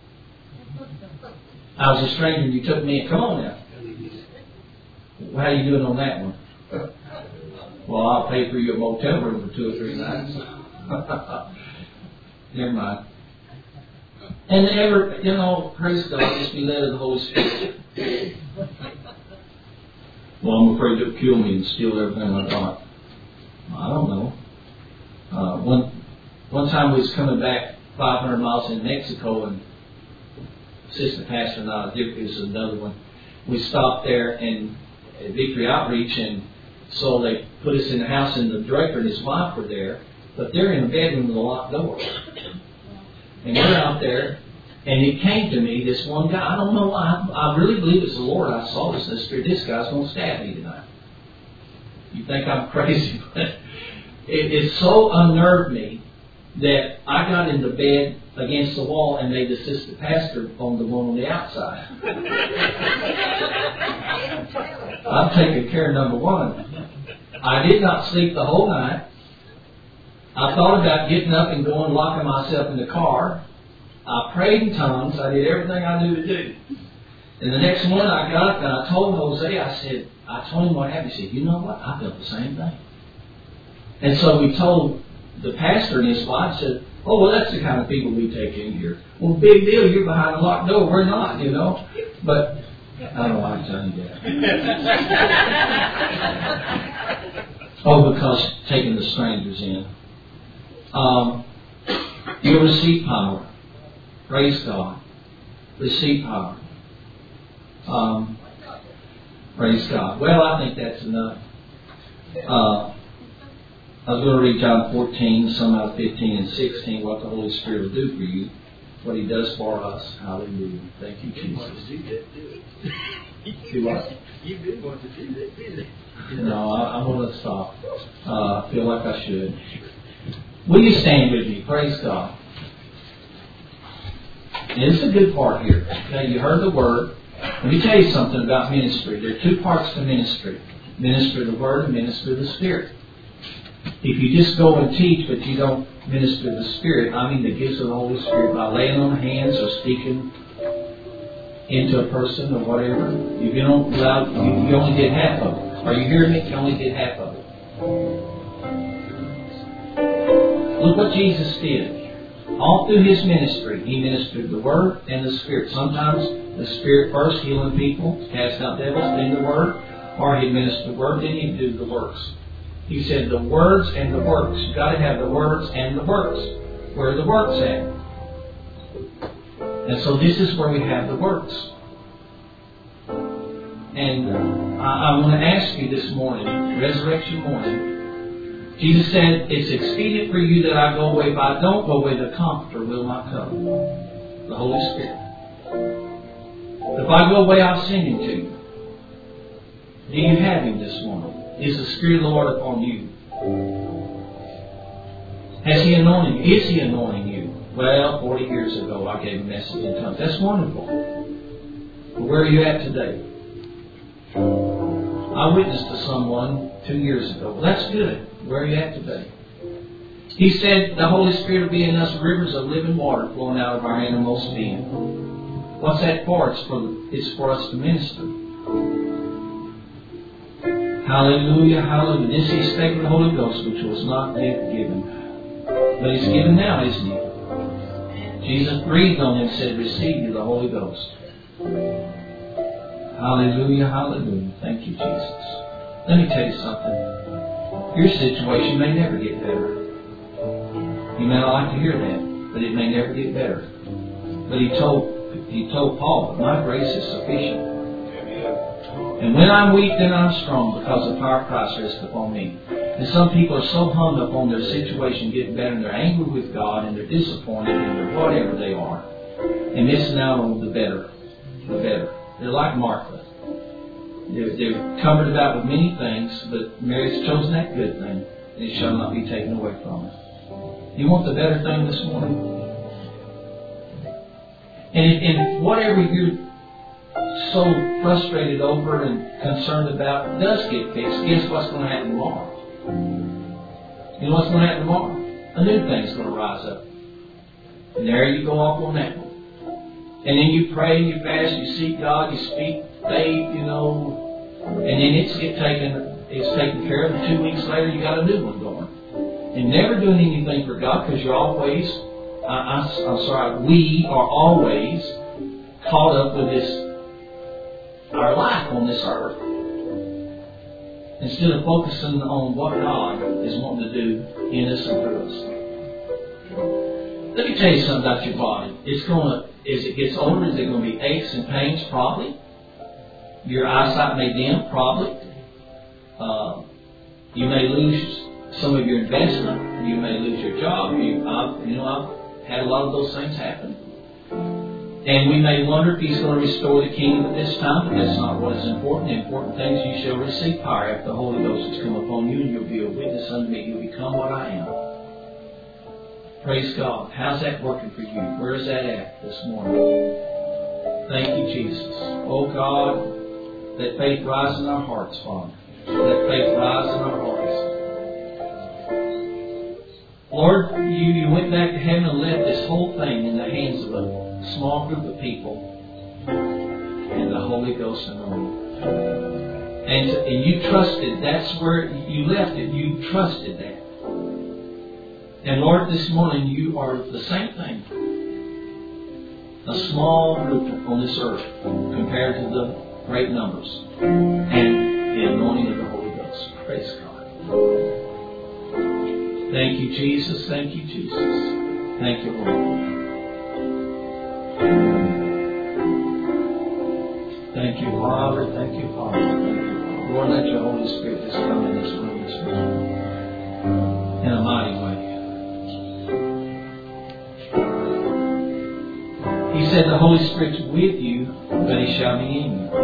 I was a stranger, and you took me in. Come on now. How are you doing on that one? Well, I'll pay for your motel room for two or three nights. Never mind. And ever, you know, praise God, just be led of the Holy Spirit. Well, I'm afraid they'll kill me and steal everything I got. I don't know. Uh, one one time we was coming back five hundred miles in Mexico, and assistant pastor and I, it was another one. We stopped there in at Victory Outreach, and so they put us in the house, and the director and his wife were there, but they're in a bedroom with a locked door. And we're out there, and it came to me, this one guy, I don't know why, I, I really believe it's the Lord. I saw this in the Spirit. This guy's going to stab me tonight. You think I'm crazy, but it, it so unnerved me that I got into bed against the wall and made the assistant pastor on the one on the outside. I've taken care of number one. I did not sleep the whole night. I thought about getting up and going, locking myself in the car. I prayed in tongues. I did everything I knew to do. And the next morning I got up and I told Jose, I said, I told him what happened. He said, you know what? I felt the same thing. And so we told the pastor and his wife, said, oh, well, that's the kind of people we take in here. Well, big deal. You're behind a locked door. We're not, you know. But I don't like telling you that. Oh, because taking the strangers in. Um, you'll receive power. Praise God. Receive power. Um, praise God. Well, I think that's enough. Uh, I was going to read John fourteen, some out of fifteen and sixteen, what the Holy Spirit will do for you, what He does for us. Hallelujah. Thank you, Jesus. Do what? You didn't want to do that, did you? No, I, I'm going to stop. Uh, I feel like I should. Will you stand with me? Praise God. And this is a good part here. Okay, you heard the Word. Let me tell you something about ministry. There are two parts to ministry. Minister the Word and minister the Spirit. If you just go and teach, but you don't minister the Spirit, I mean the gifts of the Holy Spirit, by laying on hands or speaking into a person or whatever, if you don't allow, you, you only get half of it. Are you hearing me? You only get half of it. Look what Jesus did. All through His ministry, He ministered the Word and the Spirit. Sometimes the Spirit first, healing people, casting out devils, then the Word, or He'd minister the Word, then He'd do the works. He said the words and the works. You've got to have the words and the works. Where are the works at? And so this is where we have the works. And uh, I, I want to ask you this morning, resurrection morning, Jesus said, it's expedient for you that I go away. If I don't go away, the Comforter will not come. The Holy Spirit. If I go away, I'll send Him to you. Do you have Him this morning? Is the Spirit of the Lord upon you? Has He anointed you? Is He anointing you? Well, forty years ago I gave a message in tongues. That's wonderful. But where are you at today? I witnessed to someone two years ago. Well, that's good. Where are you at today? He said the Holy Spirit will be in us, rivers of living water flowing out of our innermost being. What's that for? It's for, it's for us to minister. Hallelujah, hallelujah. This He spake of the Holy Ghost, which was not yet given. But He's given now, isn't He? Jesus breathed on Him and said, receive you the Holy Ghost. Hallelujah, hallelujah. Thank you, Jesus. Let me tell you something. Your situation may never get better. You may not like to hear that, but it may never get better. But He told, he told Paul, my grace is sufficient. And when I'm weak, then I'm strong, because the power of Christ rests upon me. And some people are so hung up on their situation getting better, and they're angry with God, and they're disappointed, and they're whatever they are, and missing out on the better. The better. They're like Martha. They're, they're covered about with many things, but Mary has chosen that good thing, and it shall not be taken away from her. You want the better thing this morning? And, and whatever you're so frustrated over and concerned about does get fixed, guess what's going to happen tomorrow? You know what's going to happen tomorrow? A new thing's going to rise up. And there you go off on that one. And then you pray and you fast, you seek God, you speak faith, you know, and then it's get taken, it's taken care of. And two weeks later, you got a new one going. And never doing anything for God because you're always, I, I, I'm sorry, we are always caught up with this, our life on this earth. Instead of focusing on what God is wanting to do in us and through us. Let me tell you something about your body. It's going to, as it gets older, is there going to be aches and pains? Probably. Your eyesight may dim? Probably. Uh, you may lose some of your investment. You may lose your job. You, I've, you know, I've had a lot of those things happen. And we may wonder if He's going to restore the kingdom at this time, but that's not what is important. The important thing is you shall receive power after the Holy Ghost has come upon you, and you'll be a witness unto me. You'll become what I am. Praise God. How's that working for you? Where is that at this morning? Thank you, Jesus. Oh God, let faith rise in our hearts, Father. Let faith rise in our hearts. Lord, you, you went back to heaven and left this whole thing in the hands of a small group of people and the Holy Ghost anointing. And, and you trusted, that's where you left it, you trusted that. And Lord, this morning you are the same thing. A small group on this earth compared to the great numbers. And the anointing of the Holy Ghost. Praise God. Thank you, Jesus. Thank you, Jesus. Thank you, Lord. Thank you, Father. Thank you, Father. Thank you. Lord, let your Holy Spirit just come in this room this morning in a mighty way. He said the Holy Spirit's with you, but He shall be in you.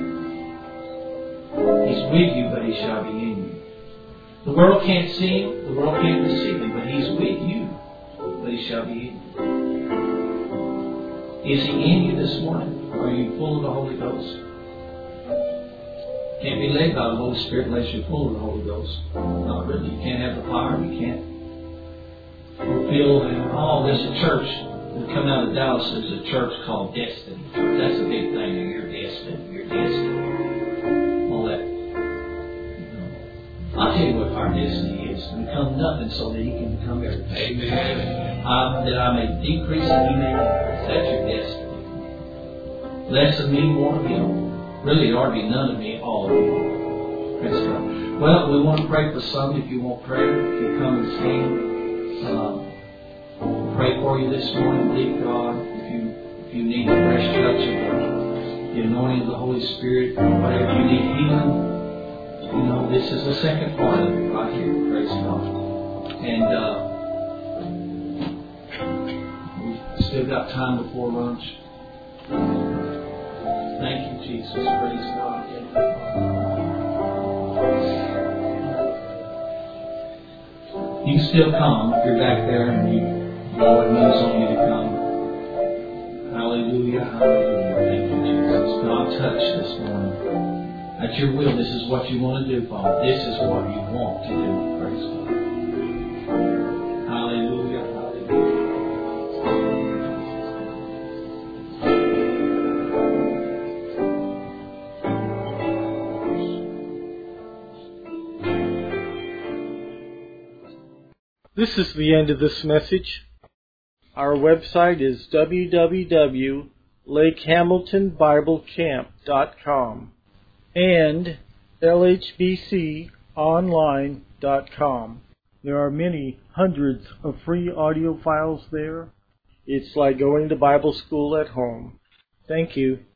He's with you, but He shall be in you. The world can't see Him, the world can't receive Him, but He's with you, but He shall be in you. Is He in you this morning? Are you full of the Holy Ghost? Can't be led by the Holy Spirit unless you're full of the Holy Ghost. Not really. You can't have the fire. You can't feel, oh, there's a church. We come out of Dallas, there's a church called Destiny. That's a big thing. You're destined. You're destined. All that. You know. I'll tell you what our destiny is. To become nothing so that He can become everything. Amen. I, that I may decrease and He may increase. That's your destiny. Less of me, more of Him. Really, it ought to be none of me, all of you. Praise God. Well, we want to pray for some. If you want prayer, if you come and stand, um, we'll pray for you this morning. Believe God. If you if you need a fresh touch of the, the anointing of the Holy Spirit, whatever you need healing, you know, this is the second part of it right here. Praise God. And uh, we've still got time before lunch. Thank you, Jesus. Praise God. You can still come if you're back there and you, Lord moves on you to come. Hallelujah, hallelujah. Thank you, Jesus. God, touch this morning. At your will, this is what you want to do, Father. This is what you want to do. Praise God. Hallelujah, hallelujah. This is the end of this message. Our website is w w w dot lake hamilton bible camp dot com and l h b c online dot com. There are many hundreds of free audio files there. It's like going to Bible school at home. Thank you.